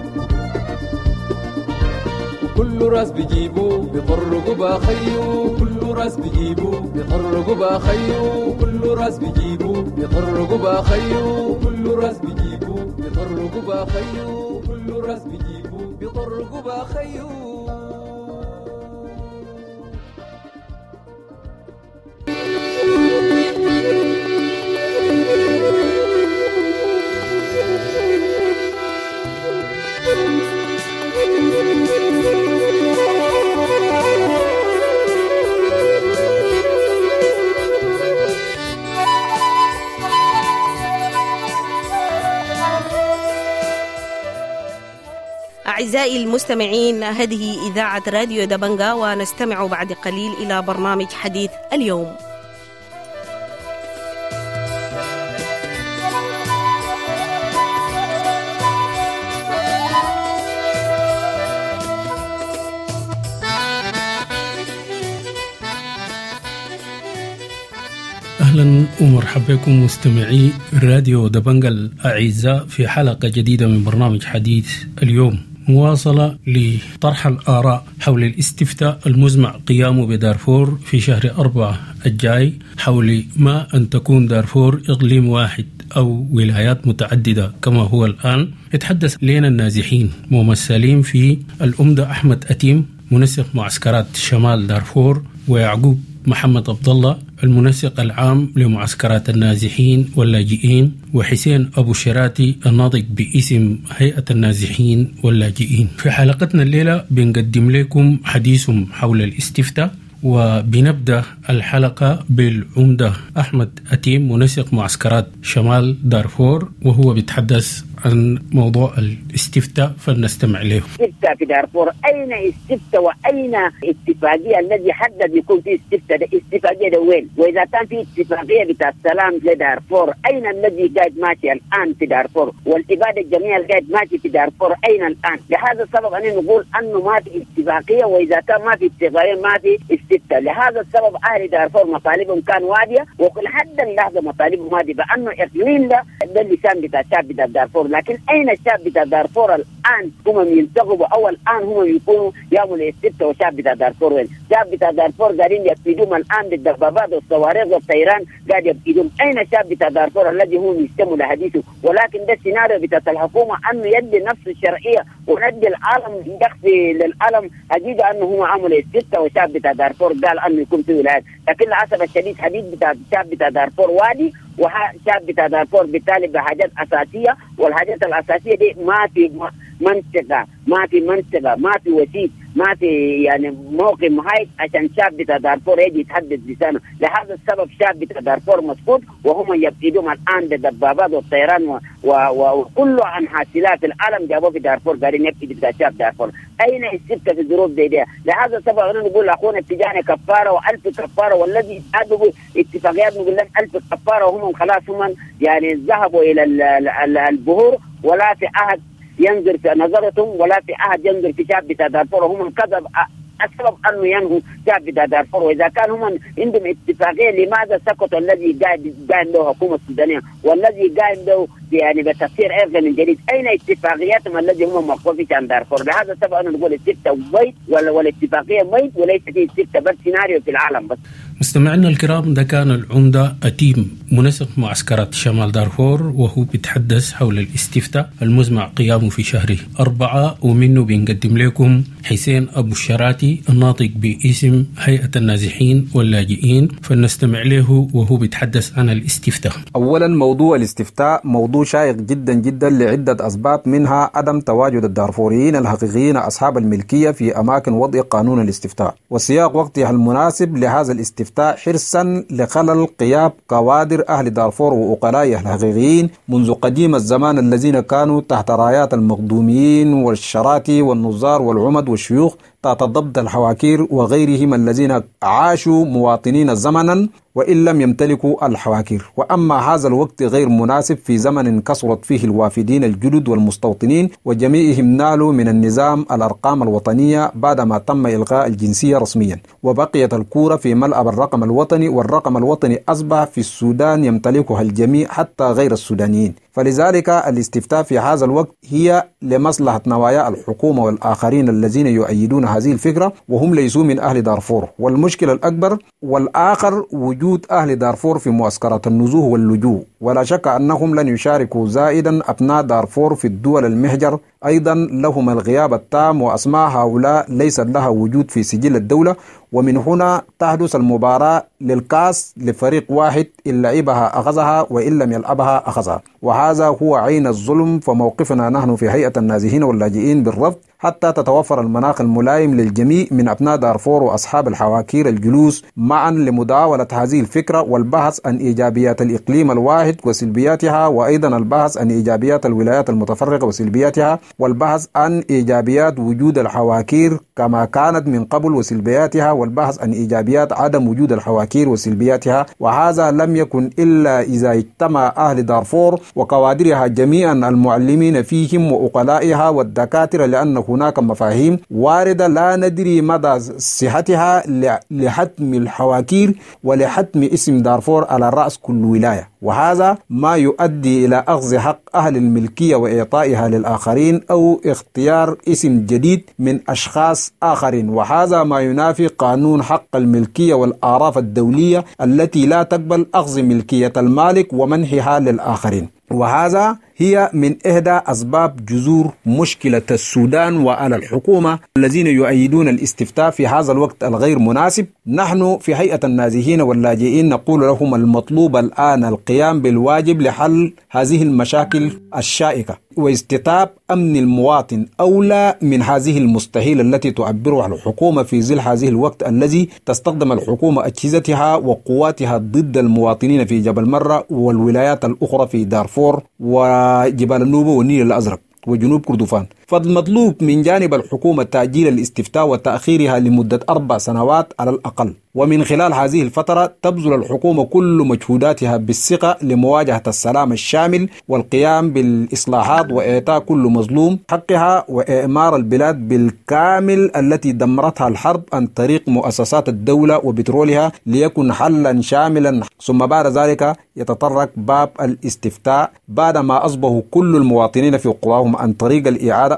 [SPEAKER 11] كل راس بيجيبوا بيطرقوا باخيو كل راس بيجيبوا بيطرقوا باخيو كل راس بيجيبوا بيطرقوا باخيو كل راس بيجيبوا بيطرقوا باخيو كل راس بيجيبوا بيطرقوا باخيو.
[SPEAKER 12] أعزائي المستمعين، هذه إذاعة راديو دبنجا، ونستمع بعد قليل إلى برنامج حديث اليوم.
[SPEAKER 10] أهلا ومرحبا بكم مستمعي راديو دبنجا الأعزاء في حلقة جديدة من برنامج حديث اليوم، مواصلة لطرح الآراء حول الاستفتاء المزمع قيامه بدارفور في شهر أربعة الجاي حول ما أن تكون دارفور إقليم واحد أو ولايات متعددة كما هو الآن. يتحدث لنا النازحين ممثلين في الأمدة أحمد أتيم منسق معسكرات شمال دارفور، ويعقوب محمد عبد الله المنسق العام لمعسكرات النازحين واللاجئين، وحسين أبو شراتي الناطق باسم هيئة النازحين واللاجئين. في حلقتنا الليلة بنقدم لكم حديثهم حول الاستفتاء، وبنبدأ الحلقة بالعمدة أحمد أتيم منسق معسكرات شمال دارفور، وهو بيتحدث عن موضوع الاستفتاء، فلنستمع له.
[SPEAKER 5] استفتاء في دارفور، أين استفتاء وأين اتفاقية الذي حدد يكون في استفتاء؟ ده استفاقية ده وين؟ وإذا كان في اتفاقية بتاع السلام لدارفور، أين الذي قاعد ماشي الآن في دارفور؟ والإبادة الجميع اللي قاعد ماشي في دارفور أين الآن؟ لهذا السبب أنا نقول أنه ما في اتفاقية، وإذا كان ما في اتفاقية ما في استفتاء. لهذا السبب أهل دارفور مطالبهم كان وادية، وكل حد اللحظة مطالبهم وادية، بأنه إقليم ده ده اللسان بتاع الشعب بتاع دارفور. لكن أين الشعب بتاع دارفور الآن؟ هم ينتخبوا أو الآن هم يكونوا يعملوا استفتاء، والشعب بتاع دارفور وين؟ الشعب بتاع دارفور قاعدين يفيدهم الآن بالدبابات والصواريخ والطيران، قاعد يفيدهم. أين الشعب بتاع دارفور الذي هم يستمعوا لحديثه؟ ولكن ده السيناريو بتاع الحكومة أنه يدي نفس الشرعية وندي العالم يخفي للعالم حقيقة أنه هو عمل الستة وشاب بتاع دارفور قال أنه يكون في ولايات، لكن للأسف الشديد حديد بتاع شاب بتاع دارفور وادي وشاب بتاع دارفور بالتالي بحاجات أساسية، والحاجات الأساسية دي ما في منطقة ما في منطقة ما في وسيط ما في يعني موقع محايد عشان شاب بتاع دارفور يجي يتحدث لسانه. لهذا السبب شاب بتاع دارفور مسكوت، وهم يبتدون الآن بالدبابات والطيران و... و... و... وكل عن حاصلات العالم جابوه في دارفور قاعدين يبتدي بتاع شاب دارفور. أين السبت في الظروف دي, دي لهذا السبب أنا نقول أخونا التجاني كفارة وألف كفارة، والذي أدبوا اتفاقيات نقول لهم ألف كفارة، وهم خلاص هم يعني ذهبوا إلى البهور ولا في أحد ينظر في نظرتهم ولا في أحد ينظر في شعب بتاع دارفور، وهم كذب السبب أنه ينهوا شعب بتاع دارفور. وإذا كان هم عندهم اتفاقية لماذا سقطوا الذي قاعد قاعد له حكومة السودانية والذي قاعد له يعني بتفسير أيضا من جديد؟ أين اتفاقياتهم الذي هم موقوفين عن دارفور؟ لهذا السبب أنا نقول الستة ميت ولا والاتفاقية ميت وليس فيه ستة بس سيناريو في العالم بس.
[SPEAKER 10] مستمعينا الكرام، ده كان العمدة أتيم منسق معسكرات شمال دارفور، وهو بيتحدث حول الاستفتاء المزمع قيامه في شهر أربعة، ومنه بنقدم لكم حسين أبو الشراتي الناطق باسم هيئة النازحين واللاجئين، فلنستمع له وهو بيتحدث عن الاستفتاء.
[SPEAKER 13] أولا، موضوع الاستفتاء موضوع شائك جدا جدا لعدة أسباب، منها عدم تواجد الدارفوريين الحقيقيين أصحاب الملكية في أماكن وضع قانون الاستفتاء، وسياق وقتها المناسب لهذا الاستفتاء حرصا لخلل قيام كوادر أهل دارفور وأقلائه الحقيقيين منذ قديم الزمان الذين كانوا تحت رايات المقدوميين والشراتي والنظار والعمد والشيوخ تحت ضبط الحواكير وغيرهم الذين عاشوا مواطنين زمنا وإن لم يمتلكوا الحواكير. وأما هذا الوقت غير مناسب في زمن كثرت فيه الوافدين الجدد والمستوطنين وجميعهم نالوا من النظام الأرقام الوطنية بعدما تم إلغاء الجنسية رسميا، وبقيت الكورة في ملعب الرقم الوطني، والرقم الوطني أصبح في السودان يمتلكها الجميع حتى غير السودانيين. فلذلك الاستفتاء في هذا الوقت هي لمصلحة نوايا الحكومة والآخرين الذين يؤيدون هذه الفكرة وهم ليسوا من أهل دارفور. والمشكلة الأكبر والآخر وجود أهل دارفور في معسكرات النزوح واللجوء، ولا شك أنهم لن يشاركوا زائدا أبناء دارفور في الدول المهجر أيضا لهم الغياب التام، وأسماء هؤلاء ليس لها وجود في سجل الدولة، ومن هنا تحدث المباراة للكاس لفريق واحد إن لعبها أخذها وإن لم يلعبها أخذها، وهذا هو عين الظلم. فموقفنا نحن في هيئة النازحين واللاجئين بالرفض حتى تتوفر المناخ الملائم للجميع من أبناء دارفور وأصحاب الحواكير الجلوس معا لمداولة هذه الفكرة والبحث عن إيجابيات الإقليم الواحد وسلبياتها، وأيضا البحث عن إيجابيات الولايات المتفرقة وسلبياتها، والبحث عن إيجابيات وجود الحواكير كما كانت من قبل وسلبياتها، والبحث عن إيجابيات عدم وجود الحواكير وسلبياتها. وهذا لم يكن إلا إذا اجتمع أهل دارفور وكوادرها جميعا المعلمين فيهم وأقلائها والدكاترة، لأن هناك مفاهيم واردة لا ندري مدى صحتها لحتم الحواكير ولحتم اسم دارفور على رأس كل ولاية، وهذا ما يؤدي إلى أخذ حق أهل الملكية وإعطائها للآخرين أو اختيار اسم جديد من أشخاص آخرين، وهذا ما ينافي قانون حق الملكية والأعراف الدولية التي لا تقبل أخذ ملكية المالك ومنحها للآخرين. وهذا هي من إحدى أسباب جذور مشكلة السودان وعلى الحكومة الذين يؤيدون الاستفتاء في هذا الوقت الغير مناسب. نحن في هيئة النازحين واللاجئين نقول لهم المطلوب الآن القيام بالواجب لحل هذه المشاكل الشائكة، واستتاب أمن المواطن أولى من هذه المستحيل التي تعبرها الحكومة في ظل هذه الوقت الذي تستخدم الحكومة أجهزتها وقواتها ضد المواطنين في جبل مرة والولايات الأخرى في دارفور وجبال النوبة والنيل الأزرق وجنوب كردفان. فالمطلوب من جانب الحكومة تأجيل الاستفتاء وتأخيرها لمدة أربع سنوات على الأقل، ومن خلال هذه الفترة تبذل الحكومة كل مجهوداتها بالثقة لمواجهة السلام الشامل والقيام بالإصلاحات وإعطاء كل مظلوم حقها وإعمار البلاد بالكامل التي دمرتها الحرب عن طريق مؤسسات الدولة وبترولها ليكن حلا شاملا. ثم بعد ذلك يتطرق باب الاستفتاء بعدما أصبحوا كل المواطنين في قراهم عن طريق الإعادة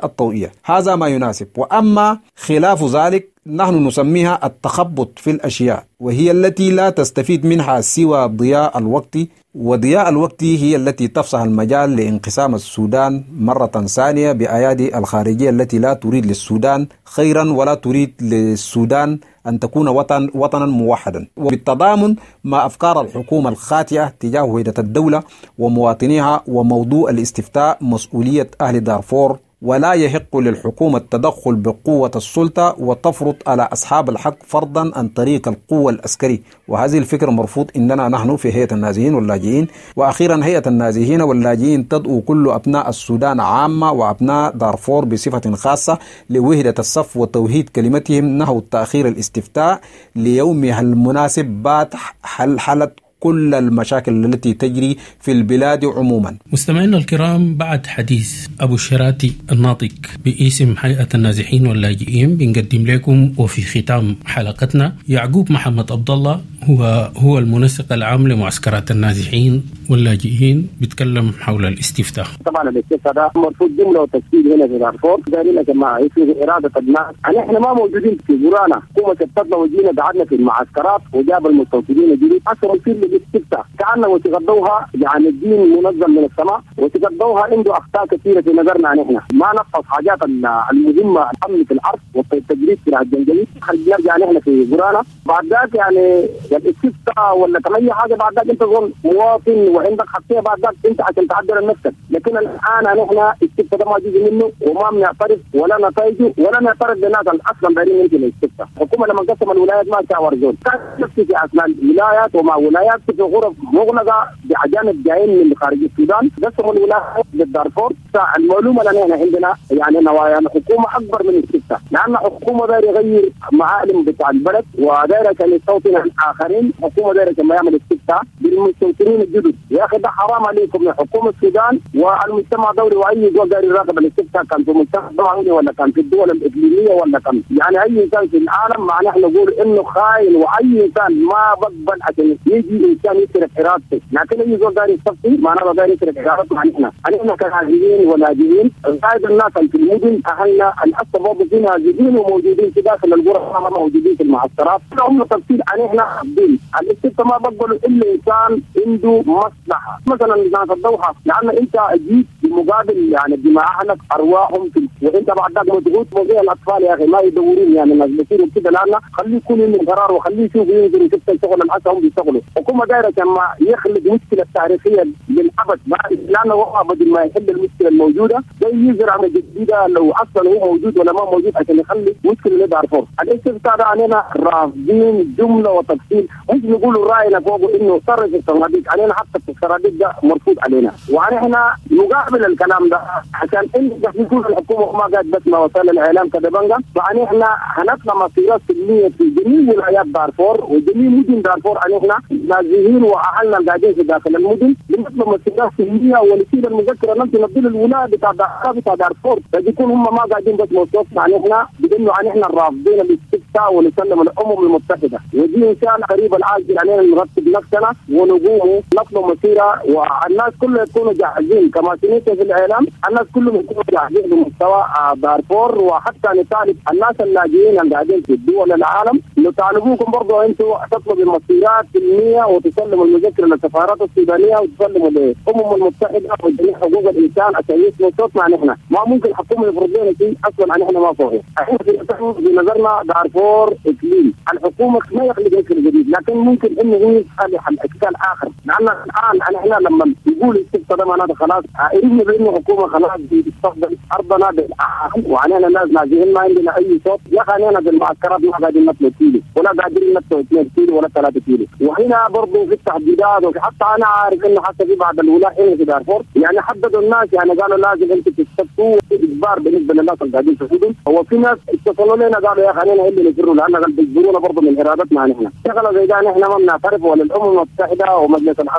[SPEAKER 13] الطوئية. هذا ما يناسب. وأما خلاف ذلك نحن نسميها التخبط في الأشياء، وهي التي لا تستفيد منها سوى ضياء الوقت، وضياء الوقت هي التي تفسح المجال لانقسام السودان مرة ثانية بأيادي الخارجية التي لا تريد للسودان خيرا ولا تريد للسودان أن تكون وطن وطنا موحدا، وبالتضامن مع أفكار الحكومة الخاطئة تجاه وحدة الدولة ومواطنيها. وموضوع الاستفتاء مسؤولية أهل دارفور، ولا يحق للحكومة التدخل بقوة السلطة وتفرض على أصحاب الحق فرضا عن طريق القوة العسكري، وهذه الفكرة مرفوض إننا نحن في هيئة النازحين واللاجئين. وأخيرا هيئة النازحين واللاجئين تدعو كل أبناء السودان عامة وأبناء دارفور بصفة خاصة لوحدة الصف وتوحيد كلمتهم نحو تأخير الاستفتاء ليومها المناسب بعد حل حالة كل المشاكل التي تجري في البلاد عموما.
[SPEAKER 10] مستمعينا الكرام، بعد حديث أبو الشراتي الناطق باسم هيئة النازحين واللاجئين بنقدم لكم وفي ختام حلقتنا يعقوب محمد عبد الله، هو هو المنسق العام لمعسكرات النازحين واللاجئين، بيتكلم حول الاستفتاء.
[SPEAKER 14] طبعا الاستفتاء ده مرفوض جمله وتفصيل هنا في دارفور، دارين يا جماعه يفرض اراده الناس. يعني احنا ما موجودين في جورانا، حكومه كتبنا وجينا قعدنا في المعسكرات وجاب المستوطنين الجديد اصلا يصير الاستفتاء كانه وتغضوها يعني الدين منزل من السماء، وتغضوها عنده اخطاء كثيره في نظرنا نحن، ما نفذ حاجات المهمه الامن في الارض والتجريد في الجنجليد. خلينا نرجع نحن في جورانا بعد ذاك يعني الاستفتاء ولا كم اي حاجه بعد ذاك انت تظن مواطن وعندك حقيه بعد ذاك انت عشان تعدل نفسك. لكن الان نحن الاستفتاء ده ما جزء منه وما بنعترف ولا نتائجه ولا نعترف بالناس اصلا دايرين يمكن الاستفتاء. الحكومه لما قسم الولايات ما شاور زول، كان نفسي في اثناء الولايات ومع ولايات في غرف مغلقه باجانب جايين من خارج السودان، قسموا الولايات للدارفور. المعلومه لنا عندنا يعني نوايا الحكومه اكبر من الاستفتاء، لان الحكومه داير يغير معالم بتاع البلد وداير كان يستوطن الاخرين. الحكومه داير كما يعمل استفتاء بالمستوطنين الجدد. يا اخي ده حرام عليكم يا حكومه السودان والمجتمع الدولي واي دول داير يراقب الاستفتاء، كان في المجتمع الدولي ولا كان في الدول الاقليميه ولا كان يعني اي انسان في العالم. معناه احنا نقول انه خاين، واي انسان ما بقبل عشان يجي انسان يسرق ارادته، لكن اي دول داير يستفتي معناه داير يسرق ارادته. احنا احنا كنازحين ولاجئين غايب الناس في المدن، اهلنا الاسباب برضه في نازحين وموجودين في داخل القرى ما موجودين في المعسكرات. هم تفصيل عن احنا حابين الاستفتاء ما بقبلوا الا انسان عنده مصلحه، مثلا ناس الدوحه، لان انت جيت بمقابل يعني بما اهلك ارواحهم في، وانت بعد ذاك مضغوط موضوع الاطفال يا اخي ما يدورون يعني الناس بيصيروا كده، لان خليه يكون من قرار وخليه يشوف ينزل يشوف الشغل اللي هم بيشتغلوا. الحكومه دايره كما يخلق مشكله تاريخيه للابد، لانه هو بدل ما يحل المشكله الموجوده ده يزرع من جديده لو اصلا هو موجود ولا ما موجود عشان يخلي مشكله لدارفور. الاستفتاء ده علينا رافضين جمله وتفصيل، مش نقولوا راينا فوق انه صرف الصناديق علينا، حتى في الصناديق ده مرفوض علينا. واحنا نقابل الكلام ده عشان انت يكون الحكومه ما قاعد بس ما وسائل الاعلام كدبنجا، يعني احنا هنطلع مسيرات سلميه في جميع ولايات دارفور وجميع مدن دارفور. يعني احنا نازحين واهلنا القاعدين في داخل المدن بنطلع مسيرات سلميه ونسيب المذكره نمشي نبدل الولايه بتاع بتاع دارفور، يكون هم ما قاعدين بس موصوف. يعني احنا بانه يعني احنا الرافضين الاستفتاء ونسلم الامم المتحده، ودي ان شاء الله قريبا العاجل علينا نرتب نفسنا ونقوم نطلب مسيره، والناس كلها يكونوا جاهزين كما سمعت في الاعلام. الناس كلهم يكونوا جاهزين بمستوى دارفور، وحتى نطالب الناس اللاجئين اللي قاعدين في الدول العالم نطالبوكم برضه انتم تطلبوا المسيرات سلميه وتسلموا المذكره للسفارات السودانيه وتسلموا للامم المتحده وجميع حقوق الانسان عشان يسمعوا صوتنا. نحن ما ممكن الحكومه يفرض لنا شيء اصلا عن احنا ما فوقه. احنا في نظرنا دارفور اقليم، الحكومه ما يخلق اشكال جديد، لكن ممكن انه هو يحل اشكال اخر. لان الان احنا لما يقول الاستفتاء ده معناته خلاص عرفنا بانه حكومه خلاص بتستخدم ارضنا بالاعلام، وعلينا ناس نازحين ما عندنا اي صوت. يا اخي انا في المعسكرات ما قاعدين نطلع كيلو ولا قاعدين نطلع اثنين كيلو ولا ثلاثة كيلو، وهنا برضه في التحديدات، وحتى انا عارف انه حتى في بعض الولايات هنا في دارفور يعني حددوا الناس، يعني قالوا لازم انتم تستفتوا اجبار بالنسبه للناس اللي قاعدين في السودان. هو في ناس اتصلوا لنا قالوا يا اخي خلينا اللي نفروا، لان قال بيجبرونا برضه من ارادتنا نحن. شغله زي ده نحن ما بنعترف ولا الامم المتحده ومجلس الامن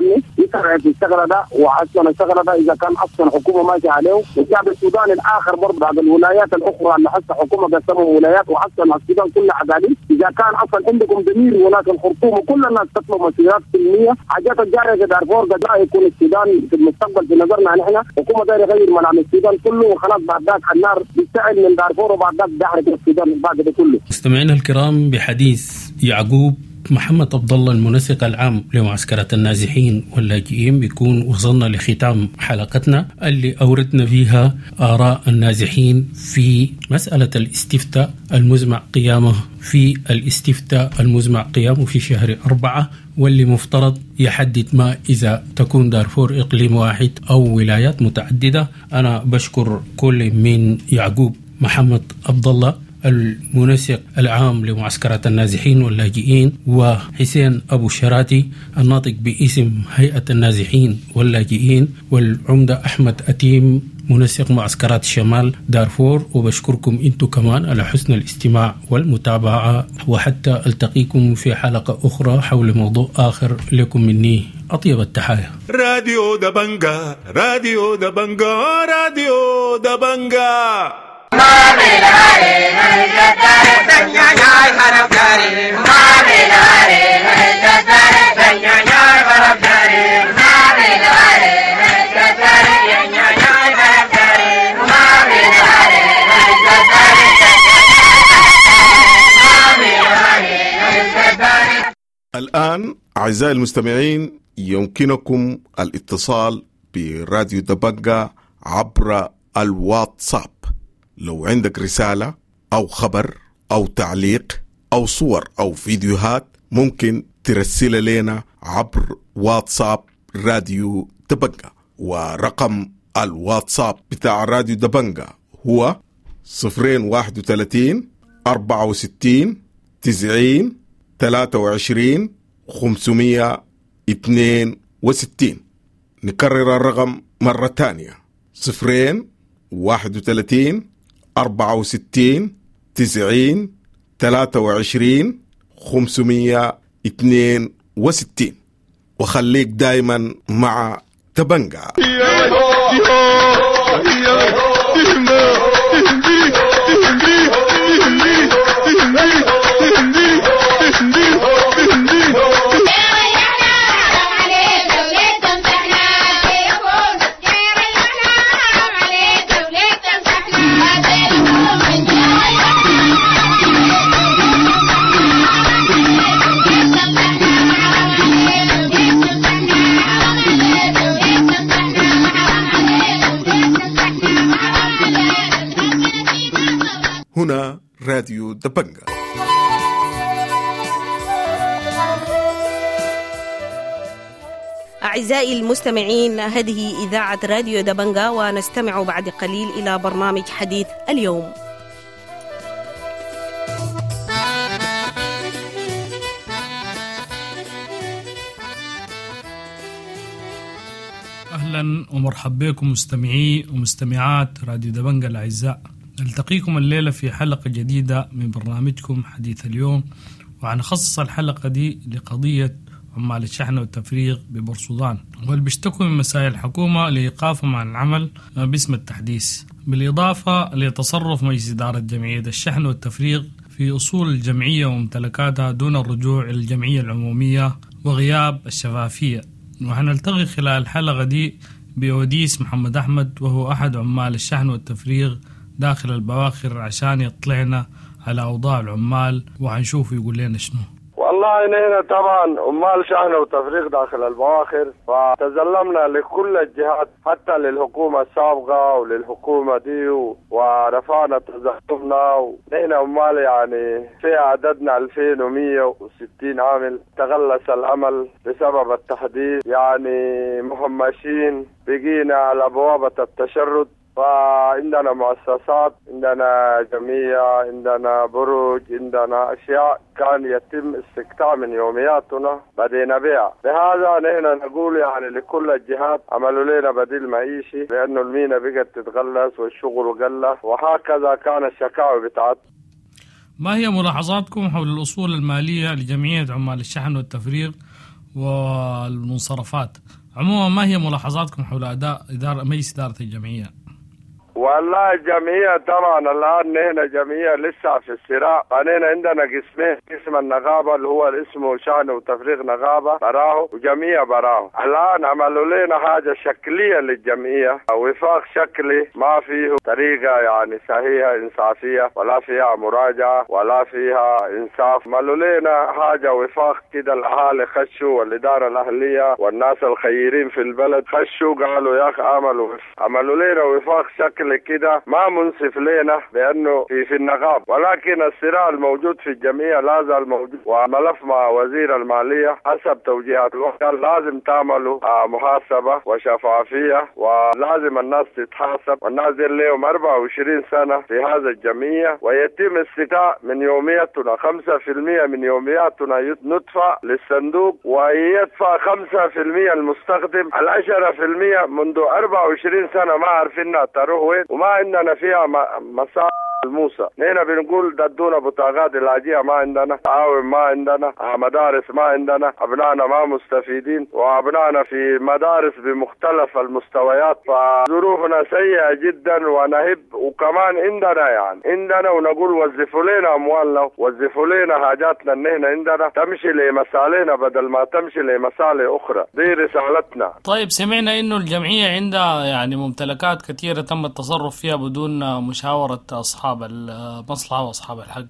[SPEAKER 14] يسرع في الشغله ده وحسن الشغله ده اذا كان اصلا حكومه ماشيه عليه. والشعب السوداني الاخر برضه بعض الولايات الاخرى اللي حتى حكومه قسموا ولايات وحسن السودان كلها عدالين، اذا كان اصلا عندكم ضمير ولاة الخرطوم وكل الناس تطلب مسيرات سلميه حاجات الجاريه في دارفور قد يكون السودان في المستقبل في نظرنا نحن حكومه دايره يغير ملامح السودان كله وخلاص بعد ذاك النار بيشتعل من دارفور وبعد ذاك بيحرق السودان بعد ده كله.
[SPEAKER 10] مستمعينا الكرام بحديث يعقوب محمد عبد الله المنسق العام لمعسكرة النازحين واللاجئين بيكون وصلنا لختام حلقتنا اللي أوردنا فيها آراء النازحين في مسألة الاستفتاء المزمع قيامه في الاستفتاء المزمع قيامه في شهر أربعة واللي مفترض يحدد ما إذا تكون دارفور إقليم واحد أو ولايات متعددة. أنا بشكر كل من يعقوب محمد عبد الله المنسق العام لمعسكرة النازحين واللاجئين وحسين أبو شراتي الناطق باسم هيئة النازحين واللاجئين والعمدة أحمد أتيم منسق معسكرات شمال دارفور. وبشكركم انتم كمان على حسن الاستماع والمتابعة وحتى التقيكم في حلقة أخرى حول موضوع آخر. لكم مني أطيب التحايا.
[SPEAKER 1] راديو دبنجا راديو دبنجا راديو دبنجا
[SPEAKER 15] الآن أعزائي المستمعين يمكنكم الاتصال براديو دبنجا عبر الواتساب. لو عندك رسالة أو خبر أو تعليق أو صور أو فيديوهات ممكن ترسل لنا عبر واتساب راديو دبنجا. ورقم الواتساب بتاع راديو دبنجا هو صفرين واحد وثلاثين أربعة وستين تسعين ثلاثة وعشرين خمسمية اثنين وستين. نكرر الرقم مرة تانية صفرين واحد وثلاثين أربعة وستين تسعين ثلاثة وعشرين خمسمية اثنين وستين. وخليك دايما مع دبنجا. هنا راديو دبنجا.
[SPEAKER 12] أعزائي المستمعين، هذه إذاعة راديو دبنجا ونستمع بعد قليل إلى برنامج حديث اليوم.
[SPEAKER 16] أهلا ومرحبا بكم مستمعي ومستمعات راديو دبنجا الأعزاء. نلتقيكم الليلة في حلقة جديدة من برنامجكم حديث اليوم، وهنخصص الحلقة دي لقضية عمال الشحن والتفريغ ببورسودان واللي بيشتكوا من مسائل الحكومة لإيقافهم عن العمل باسم التحديث، بالإضافة لتصرف مجلس إدارة جمعية الشحن والتفريغ في أصول الجمعية وممتلكاتها دون الرجوع إلى الجمعية العمومية وغياب الشفافية. وهنلتقي خلال الحلقة دي بأوديس محمد أحمد وهو أحد عمال الشحن والتفريغ داخل البواخر عشان يطلعنا على أوضاع العمال وهنشوف يقول لنا شنو.
[SPEAKER 4] والله هنا طبعا عمال شحن وتفريغ داخل البواخر، فتزلمنا لكل الجهات حتى للحكومة السابقة وللحكومة دي ورفعنا تزلمنا، ونحن عمال يعني في عددنا ألفين ومية وستين عامل تغلس العمل بسبب التحديث، يعني مهمشين بقينا على بوابة التشرد. فعندنا مؤسسات، عندنا جمعية، عندنا بروج، عندنا أشياء كان يتم استقطاع من يومياتنا بدينا بها. لهذا نحن نقول يعني لكل الجهات عملوا لنا بديل معيشي، لأنه المينا بقت تتغلس والشغل قل، وهكذا كان الشكاوى بتاعت.
[SPEAKER 16] ما هي ملاحظاتكم حول الأصول المالية لجمعية عمال الشحن والتفريغ والمنصرفات. عموما ما هي ملاحظاتكم حول أداء إدارة مجلس إدارة الجمعية؟
[SPEAKER 17] والله الجمعية طبعا الآن نحن جمعية لسه في الصراع. أنا عندنا قسمين، قسم النقابة اللي هو اسمه شأن وتفريغ نقابة براه وجمعية براه. الآن عملوا لنا حاجة شكلية للجمعية، وفاق شكلي ما فيه طريقة يعني صحيحة إنصافية ولا فيها مراجعة ولا فيها إنصاف. عملوا لنا حاجة وفاق كده، الأهالي خشوا والإدارة الأهلية والناس الخيرين في البلد خشوا قالوا يا أخي عملوا عملوا لنا وفاق شكل كده ما منصف لنا بأنه في, في النقاب، ولكن الصراع الموجود في الجمعية لا زال موجود. وملف مع وزير المالية حسب توجيهات الوقت لازم تعملوا محاسبة وشفافية، ولازم الناس تتحاسب، والناس دي لهم أربعة وعشرين سنة في هذا الجمعية، ويتم استيفاء من يومياتنا خمسة في المية من يومياتنا ندفع للصندوق، ويدفع خمسة في المية المستخدم. العشرة في المية منذ أربعة وعشرين سنة ما عارفينها تروح وما عندنا فيها مسار الموسى. نحن بنقول ددونا بطاقات علاجية ما عندنا، تعاون ما عندنا، مدارس ما عندنا، أبنائنا ما مستفيدين، وأبنائنا في مدارس بمختلف المستويات، فظروفنا سيئة جدا. ونهب وكمان عندنا يعني عندنا ونقول وظفوا لنا أموالنا، وظفوا لنا حاجاتنا نحن عندنا تمشي لمصالحنا بدل ما تمشي لمصالح أخرى. دي رسالتنا.
[SPEAKER 16] طيب سمعنا إنه الجمعية عندها يعني ممتلكات كثيرة تم التصرف فيها بدون مشاورة أصحاب المصلحة وأصحاب الحق.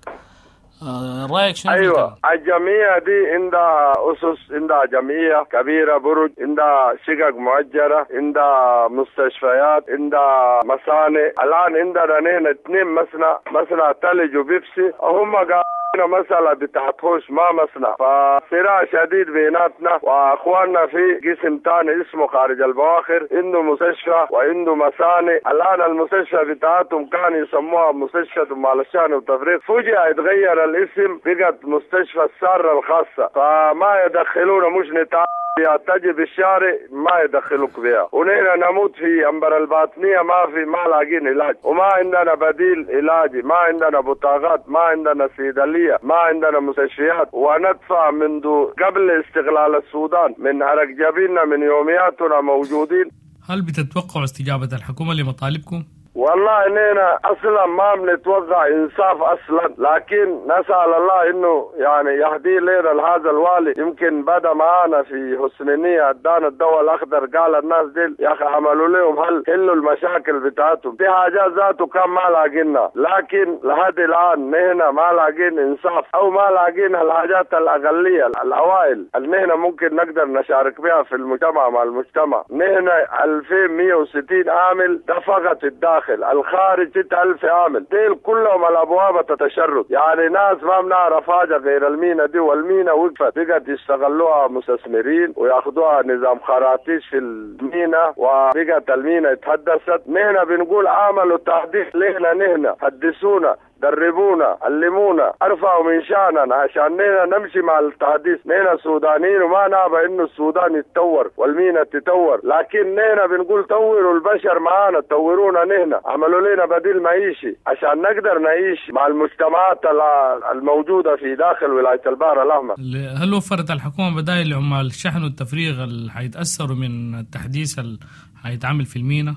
[SPEAKER 16] رأيك شنو؟
[SPEAKER 17] أيوة الجمعية دي عندها أسس، عندها جمعية كبيرة برج، عندها شقق مؤجرة، عندها مستشفيات، عندها مصانع. الآن عندنا نحن اثنين مصنع، مصنع ثلج وبيبسي، هم قاعدين مسألة بتاعت خوش ما مصنع، فصراع شديد بيناتنا. واخواننا في قسم تاني اسمه خارج البواخر عنده مستشفى وعنده مصانع. الان المستشفى بتاعتهم كانوا يسموها مستشفى مال الشأن والتفريغ، فجأة يتغير الاسم بقت مستشفى السارة الخاصة، فما يدخلونا مش نتعامل تجي بالشارع ما يدخلوك بها. ونحن نموت في أنبر الباطنية ما في ما لاقين علاج، وما عندنا بديل علاجي، ما عندنا بطاقات، ما عندنا صيدلية، ما عندنا مستشفيات. وندفع منذ قبل استقلال السودان من عرق جبيننا من يومياتنا موجودين.
[SPEAKER 16] هل بتتوقع استجابة الحكومة لمطالبكم؟
[SPEAKER 17] والله اننا اصلا ما بنتوقع انصاف اصلا، لكن نسأل الله انه يعني يهدي لنا هذا الوالي. يمكن بدا معانا في حسن نية، ادانا الضوء الاخضر، قال الناس دي يا اخي عملوا لهم حل، حلوا المشاكل بتاعتهم. في حاجات ذاته كان ما لاقينا، لكن لحد الان نحن ما لاقين انصاف او ما لاقين الحاجات الاقليه الاوائل اللي نحن ممكن نقدر نشارك بها في المجتمع مع المجتمع. نحن ألفين ومئة وستين عامل ده فقط الداخل، الخارج ستة ألف عامل، ديل كلهم الابواب تتشرد. يعني ناس ما بنعرف حاجه غير المينا دي، والمينا وقفت بقت يستغلوها مستثمرين وياخذوها نظام خراطيش في المينا، وبقت المينا اتحدثت. نحن بنقول عملوا تحديث لنا، نحن حدثونا، دربونا، علمونا، ارفعوا من شاننا عشان نحن نمشي مع التحديث. نحن سودانيين وما نابا انه السودان يتطور والمينا تتطور، لكن نحن بنقول طوروا البشر معانا، طورونا نحن، عملوا لنا بديل معيشي عشان نقدر نعيش مع المجتمعات الموجودة في داخل ولاية البحر الأحمر.
[SPEAKER 16] هل وفرت الحكومة بدائل لعمال الشحن والتفريغ اللي حيتأثروا من التحديث اللي حيتعمل في المينا؟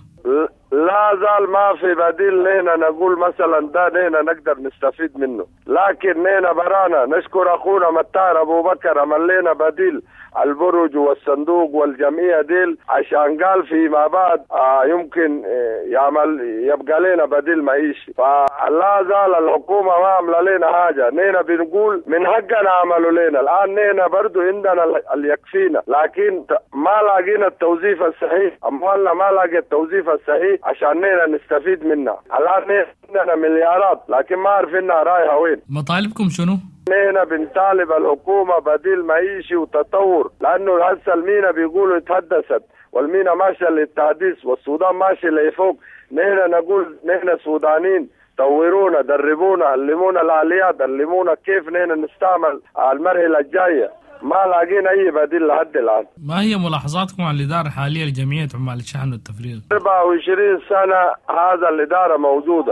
[SPEAKER 17] لا زال ما في بديل. لنا نقول مثلا ده لنا نقدر نستفيد منه، لكن لنا برانا نشكر اخونا متار ابو بكر عمل لنا بديل البرج والصندوق والجمعية ديل، عشان قال فيما بعد آه يمكن آه يعمل يبقى لنا بديل معيشي. فلا زال الحكومة ما عمل لنا حاجة. نينا بنقول من حقنا عملوا لنا. الآن نينا برضو عندنا اللي يكفينا، لكن ما لاقينا التوظيف الصحيح، أموالنا ما لاقي التوظيف الصحيح عشان نينا نستفيد منها. الآن عندنا مليارات لكن ما عارفينها رايحة وين.
[SPEAKER 16] مطالبكم شنو؟
[SPEAKER 17] نحن بنطالب الحكومة بديل معيشي وتطور، لأنه هسه المينا بيقولوا اتحدثت والمينا ماشية للتحديث والسودان ماشي لفوق. نحن نقول نحن سودانيين، طورونا، دربونا، علمونا الآليات، علمونا كيف نحن نستعمل المرحلة الجاية. ما لاقين أي بديل لحد الآن.
[SPEAKER 16] ما هي ملاحظاتكم على الإدارة الحالية لجمعية عمال الشحن والتفريغ؟
[SPEAKER 17] أربعة وعشرين سنة هذا الإدارة موجودة،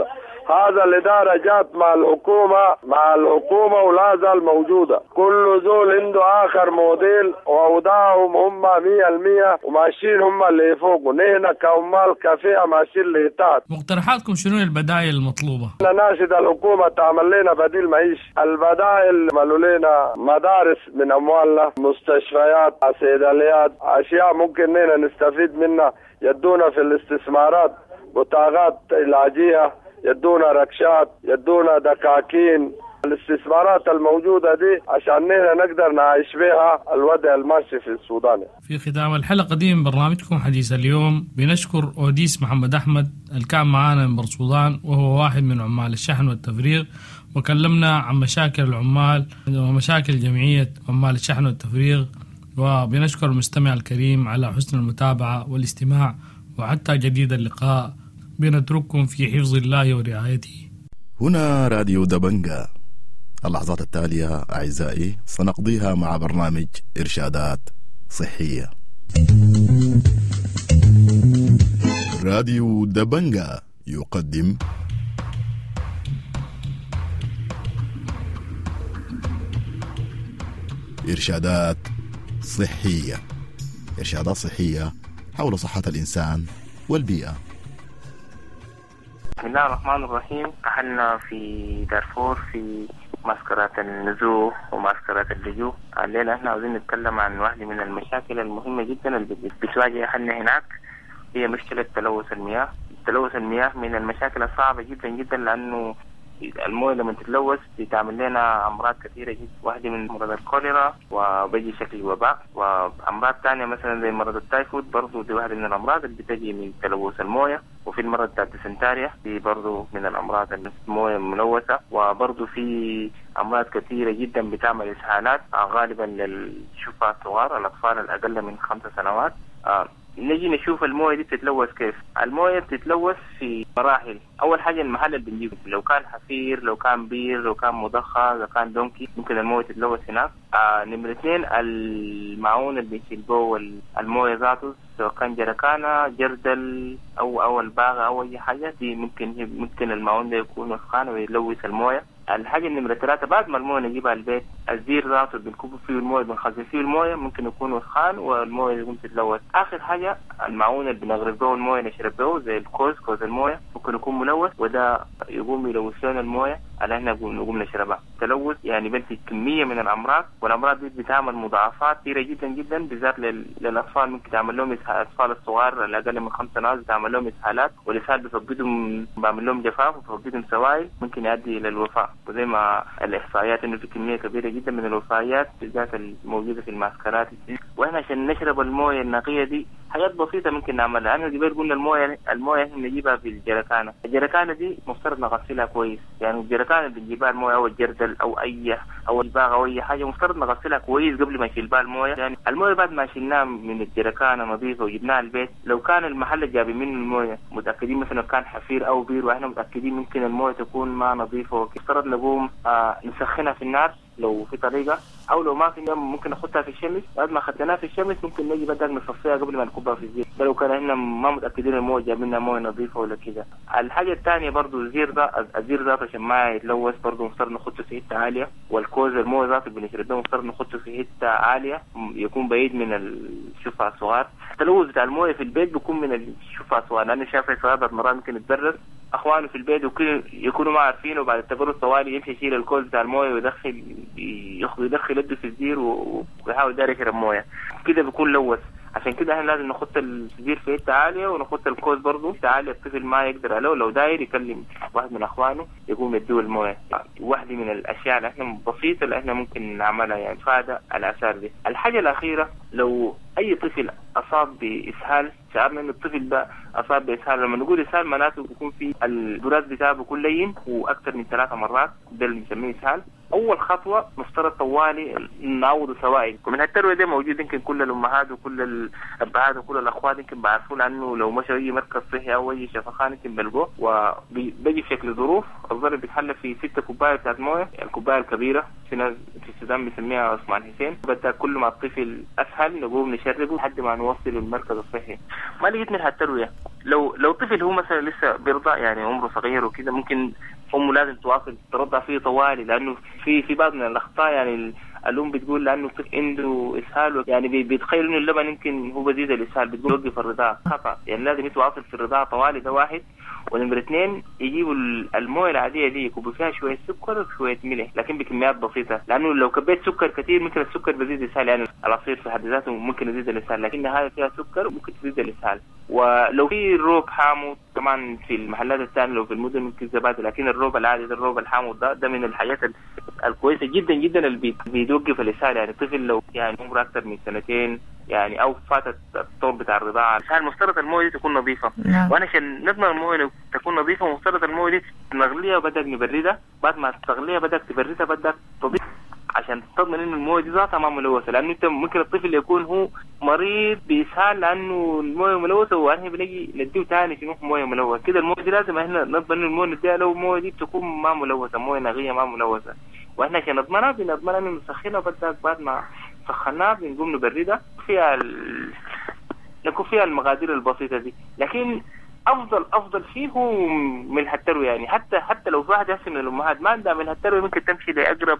[SPEAKER 17] هذا الإدارة جات مع الحكومة مع الحكومة ولا زال موجودة. كل زول عنده آخر موديل وأوضاعهم هم مية المية وماشيين هم اللي يفوقوا. نحن كعمال كفئة ماشيين اللي تحت.
[SPEAKER 16] مقترحاتكم شنو البدائل المطلوبة؟
[SPEAKER 17] نناشد الحكومة تعمل لنا بديل معيش. البدائل عملوا لنا مدارس من أموالنا، مستشفيات، صيدليات، أشياء ممكن نحن نستفيد منها. يدونا في الاستثمارات بطاقات علاجية، يدونا ركشات، يدونا دكاكين. الاستثمارات الموجودة دي عشان نحن نقدر نعيش بها الوضع الماشي في السودان.
[SPEAKER 16] في ختام الحلقة دي من برنامجكم حديث اليوم بنشكر أوديس محمد أحمد الكان معانا من برسودان، وهو واحد من عمال الشحن والتفريغ، وكلمنا عن مشاكل العمال ومشاكل جمعية عمال الشحن والتفريغ. وبنشكر المستمع الكريم على حسن المتابعة والاستماع، وحتى جديد اللقاء بنترككم في حفظ الله ورعايته.
[SPEAKER 18] هنا راديو دبنجا. اللحظات التالية أعزائي سنقضيها مع برنامج إرشادات صحية. راديو دبنجا يقدم إرشادات صحية. إرشادات صحية حول صحة الإنسان والبيئة.
[SPEAKER 19] بسم الله الرحمن الرحيم. أهلنا في دارفور في معسكرات النزوح ومعسكرات اللجوء. الليلة احنا عاوزين نتكلم عن واحدة من المشاكل المهمة جدا اللي بتواجه أهلنا هناك، هي مشكلة تلوث المياه. تلوث المياه من المشاكل الصعبة جدا جدا، لأنه المويه لما تتلوث بتعمل لنا امراض كثيره جدا. واحده من مرض الكوليرا وبيجي شكل وباء، وامراض ثانيه مثلا زي مرض التايفود برضه دي واحده من الامراض اللي بتجي من تلوث المويه. وفي المرض بتاع الديسنتاريا دي برضه من الامراض المويه الملوثه. وبرضه في امراض كثيره جدا بتعمل اسهالات غالبا للشفاة الصغار، الاطفال الاقل من خمس سنوات. آه. نجي نشوف المويه دي بتتلوث كيف. المويه بتتلوث في مراحل. اول حاجه المحل اللي بنجيبه، لو كان حفير، لو كان بير، لو كان مضخه، لو كان دونكي، ممكن المويه تتلوث هناك. آه نمرة اثنين المعون اللي بنشيل به المويه ذاته، سواء كان جركانه، جردل او او الباغه او اي حاجه دي، ممكن ممكن المعون ده يكون وسخان ويلوث المويه. الحاجه النمرة ثلاثة بعد ما المويه نجيبها البيت، الزير ذاته بنكب فيه المويه، بنخزن فيه المويه، ممكن يكون وسخان والمويه يقوم تتلوث. اخر حاجه المعون اللي بنغرق به المويه نشرب به زي الكوز، كوز المويه ممكن يكون ملوث، وده يقوم يلوث لنا المويه اللي احنا نقوم نشربها. تلوث يعني بنتج كميه من الامراض، والامراض دي بتعمل مضاعفات كثيره جدا جدا، بالذات للاطفال. ممكن تعمل لهم الاطفال الصغار الاقل من خمس سنوات تعمل لهم اسهالات، والاسهال بيفقدهم، بعمل لهم جفاف وبيفقدهم سوائل، ممكن يؤدي الى الوفاه. وزي ما الاحصائيات انه في كميه كبيره جدا من الوفيات بالذات الموجوده في المعسكرات. واحنا عشان نشرب المويه النقيه دي حاجات بسيطه ممكن نعملها. انا قبل قلنا المويه المويه احنا نجيبها في الجركانه. الجركانه دي مفترض نغسلها كويس، يعني الجركانه اللي بنجيبها المويه او الجردل او اي او الباغه او اي حاجه مفترض نغسلها كويس قبل ما نشيل بها المويه. يعني المويه بعد ما شلناها من الجركانه نظيفه وجبناها البيت، لو كان المحل جايبين منه المويه متاكدين مثلا كان حفير او بير واحنا متاكدين ممكن المويه تكون ما نظيفه، مفترض نقوم آه نسخنها في النار لو في طريقه، او لو ما في ممكن نحطها في الشمس. بعد ما اخذناها في الشمس ممكن نجي بدل نصفيها قبل ما نكبها في الزيت، ده لو كان احنا ما متاكدين المويه جايب لنا مويه نظيفه ولا كده. الحاجه الثانيه برضو الزير ده، الزير ده عشان ما يتلوث برضو مفترض نحطه في حته عاليه، والكوز المويه ذاته اللي بنشربه مفترض نحطه في حته عاليه يكون بعيد من الشفع الصغار. التلوث بتاع المويه في البيت بيكون من الشفع الصغار، لان شايف صغار مرات ممكن يتبرد اخوانه في البيت وكل يكونوا ما عارفينه، وبعد التبرد طوالي يمشي يشيل الكوز بتاع المويه ويدخل ياخذ يدخل يده في الزير ويحاول يدار يشرب مويه، كده بيكون لوث. عشان كده احنا لازم نحط الزير في حته عاليه ونحط الكوز برضه في عاليه، الطفل ما يقدر عليه، لو داير يكلم واحد من اخوانه يقوم يديه المويه. واحده من الاشياء اللي احنا بسيطه اللي احنا ممكن نعملها يعني تفادى الاثار دي. الحاجه الاخيره، لو اي طفل اصاب باسهال، شعرنا ان الطفل ده اصاب باسهال، لما نقول اسهال معناته بيكون في البراز بتاعه بيكون لين واكثر من ثلاث مرات، ده اللي بنسميه اسهال. اول خطوه مفترض طوالي نعوض سوائل. ومن هالترويه دي موجود يمكن كل الامهات وكل الابهات وكل الاخوات يمكن بيعرفون عنه، لو مشوا اي مركز صحي او اي شفخان يمكن بلقوه، وبيجي في شكل ظروف. الظرف بيتحلى في ستة كوبايه بتاعت مويه، الكوبايه الكبيره في ناس في السودان بيسميها عثمان حسين. بدأ كل ما الطفل اسهل نقوم نشربه لحد ما نوصل المركز الصحي. ما لقيت من هالترويه لو لو طفل هو مثلا لسه بيرضع يعني عمره صغير وكده، ممكن امه لازم تواصل ترضع فيه طوالي، لانه في في بعض من الاخطاء يعني الام بتقول لانه الطفل عنده اسهال يعني بيتخيل انه اللبن يمكن هو بزيد الاسهال، بتقول وقف الرضاعه. خطا، يعني لازم يتواصل في الرضاعه طوالي، ده واحد. ونمرة اثنين يجيبوا المويه العاديه دي يكبوا فيها شويه سكر وشويه ملح، لكن بكميات بسيطه، لانه لو كبيت سكر كثير ممكن السكر بيزيد الاسهال، يعني العصير في حد ذاته ممكن يزيد الاسهال، لكن هذا فيها سكر وممكن تزيد الاسهال. ولو في الروب حامض كمان في المحلات الثانيه لو في المدن ممكن زبادي، لكن الروب العادي ده الروب الحامض ده ده من الحاجات الكويسه جدا جدا اللي بيتوقف الاسهال. يعني الطفل لو يعني عمره اكثر من سنتين يعني او فاتت الطور بتاع الرضاعه، عشان مفترض المويه دي تكون نظيفه. نعم. وانا عشان نضمن المويه تكون نظيفه مفترض المويه دي نغليها وبدك نبردها، بعد ما تغليها بدك تبردها بدك تضيف عشان تضمن انه المويه دي ذاتها ما ملوثه، لانه انت ممكن الطفل يكون هو مريض باسهال لانه المويه ملوثه واحنا بنجي نديه ثاني شنو مويه ملوثه كده. المويه دي لازم احنا نضمن انه المويه نديها لو المويه دي تكون ما ملوثه، مويه نقيه ما ملوثه، واحنا عشان نضمنها بنضمن انه نسخنها بدك بعد ما سخناها بنقوم نبردها فيها ال... نكون فيها المقادير البسيطه دي. لكن افضل افضل فيه هو ملح التروي، يعني حتى حتى لو في واحد يحسن من الامهات ما عندها ملح التروي ممكن تمشي لاقرب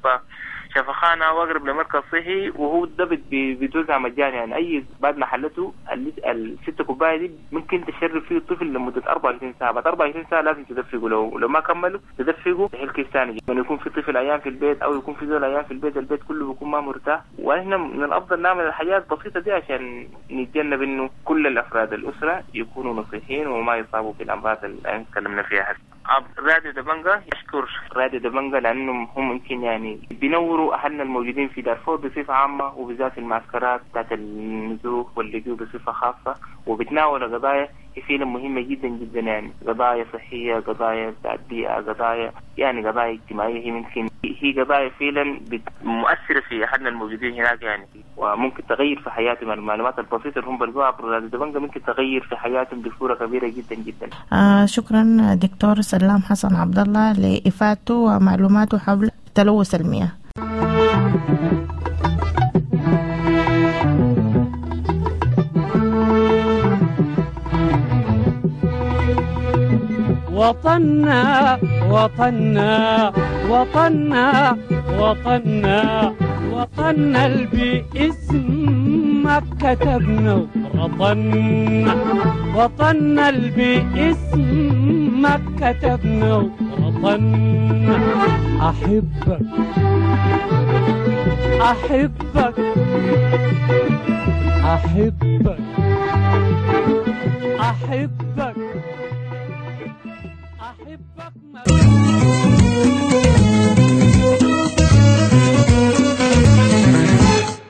[SPEAKER 19] شفخانه واقرب لمركز صحي، وهو ده بيتوزع مجاني. يعني اي بعد ما حلته الست كوبايه دي ممكن تشرب فيه الطفل لمده أربعة وعشرين ساعه، بعد أربعة وعشرين ساعه لازم تدفقه، لو لو ما كملوا تدفقه تحل كيس ثاني. لما يكون في طفل ايام في البيت او يكون في ذول ايام في البيت البيت كله بيكون ما مرتاح، واحنا من الافضل نعمل الحاجات البسيطه دي عشان نتجنب انه كل الافراد الاسره يكونوا نصيحين وما يصابوا بالامراض اللي تكلمنا فيها. راديو دبنجا يشكر راديو دبنجا لانهم هم يمكن يعني بينوروا اهلنا الموجودين في دارفور بصفه عامه، وبالذات المعسكرات بتاعت النزوح واللجوء بصفه خاصه، وبتناول قضايا فعلا مهمه جدا جدا، يعني قضايا صحيه، قضايا بتاعت بيئه، قضايا يعني قضايا اجتماعيه، هي ممكن هي قضايا فعلا مؤثره في اهلنا الموجودين هناك يعني، وممكن تغير في حياتهم. المعلومات البسيطه اللي هم بيلقوها في راديو دبنجا ممكن تغير في حياتهم بصوره كبيره جدا جدا.
[SPEAKER 20] آه شكرا دكتور سلام حسن عبد الله لإفادته ومعلوماته حول تلوث المياه.
[SPEAKER 21] وطننا وطننا وطننا وطننا وطننا باسمك كتبنا رطنا، وطننا باسمك كتبنا رطنا. أحبك أحبك أحبك أحبك أحبك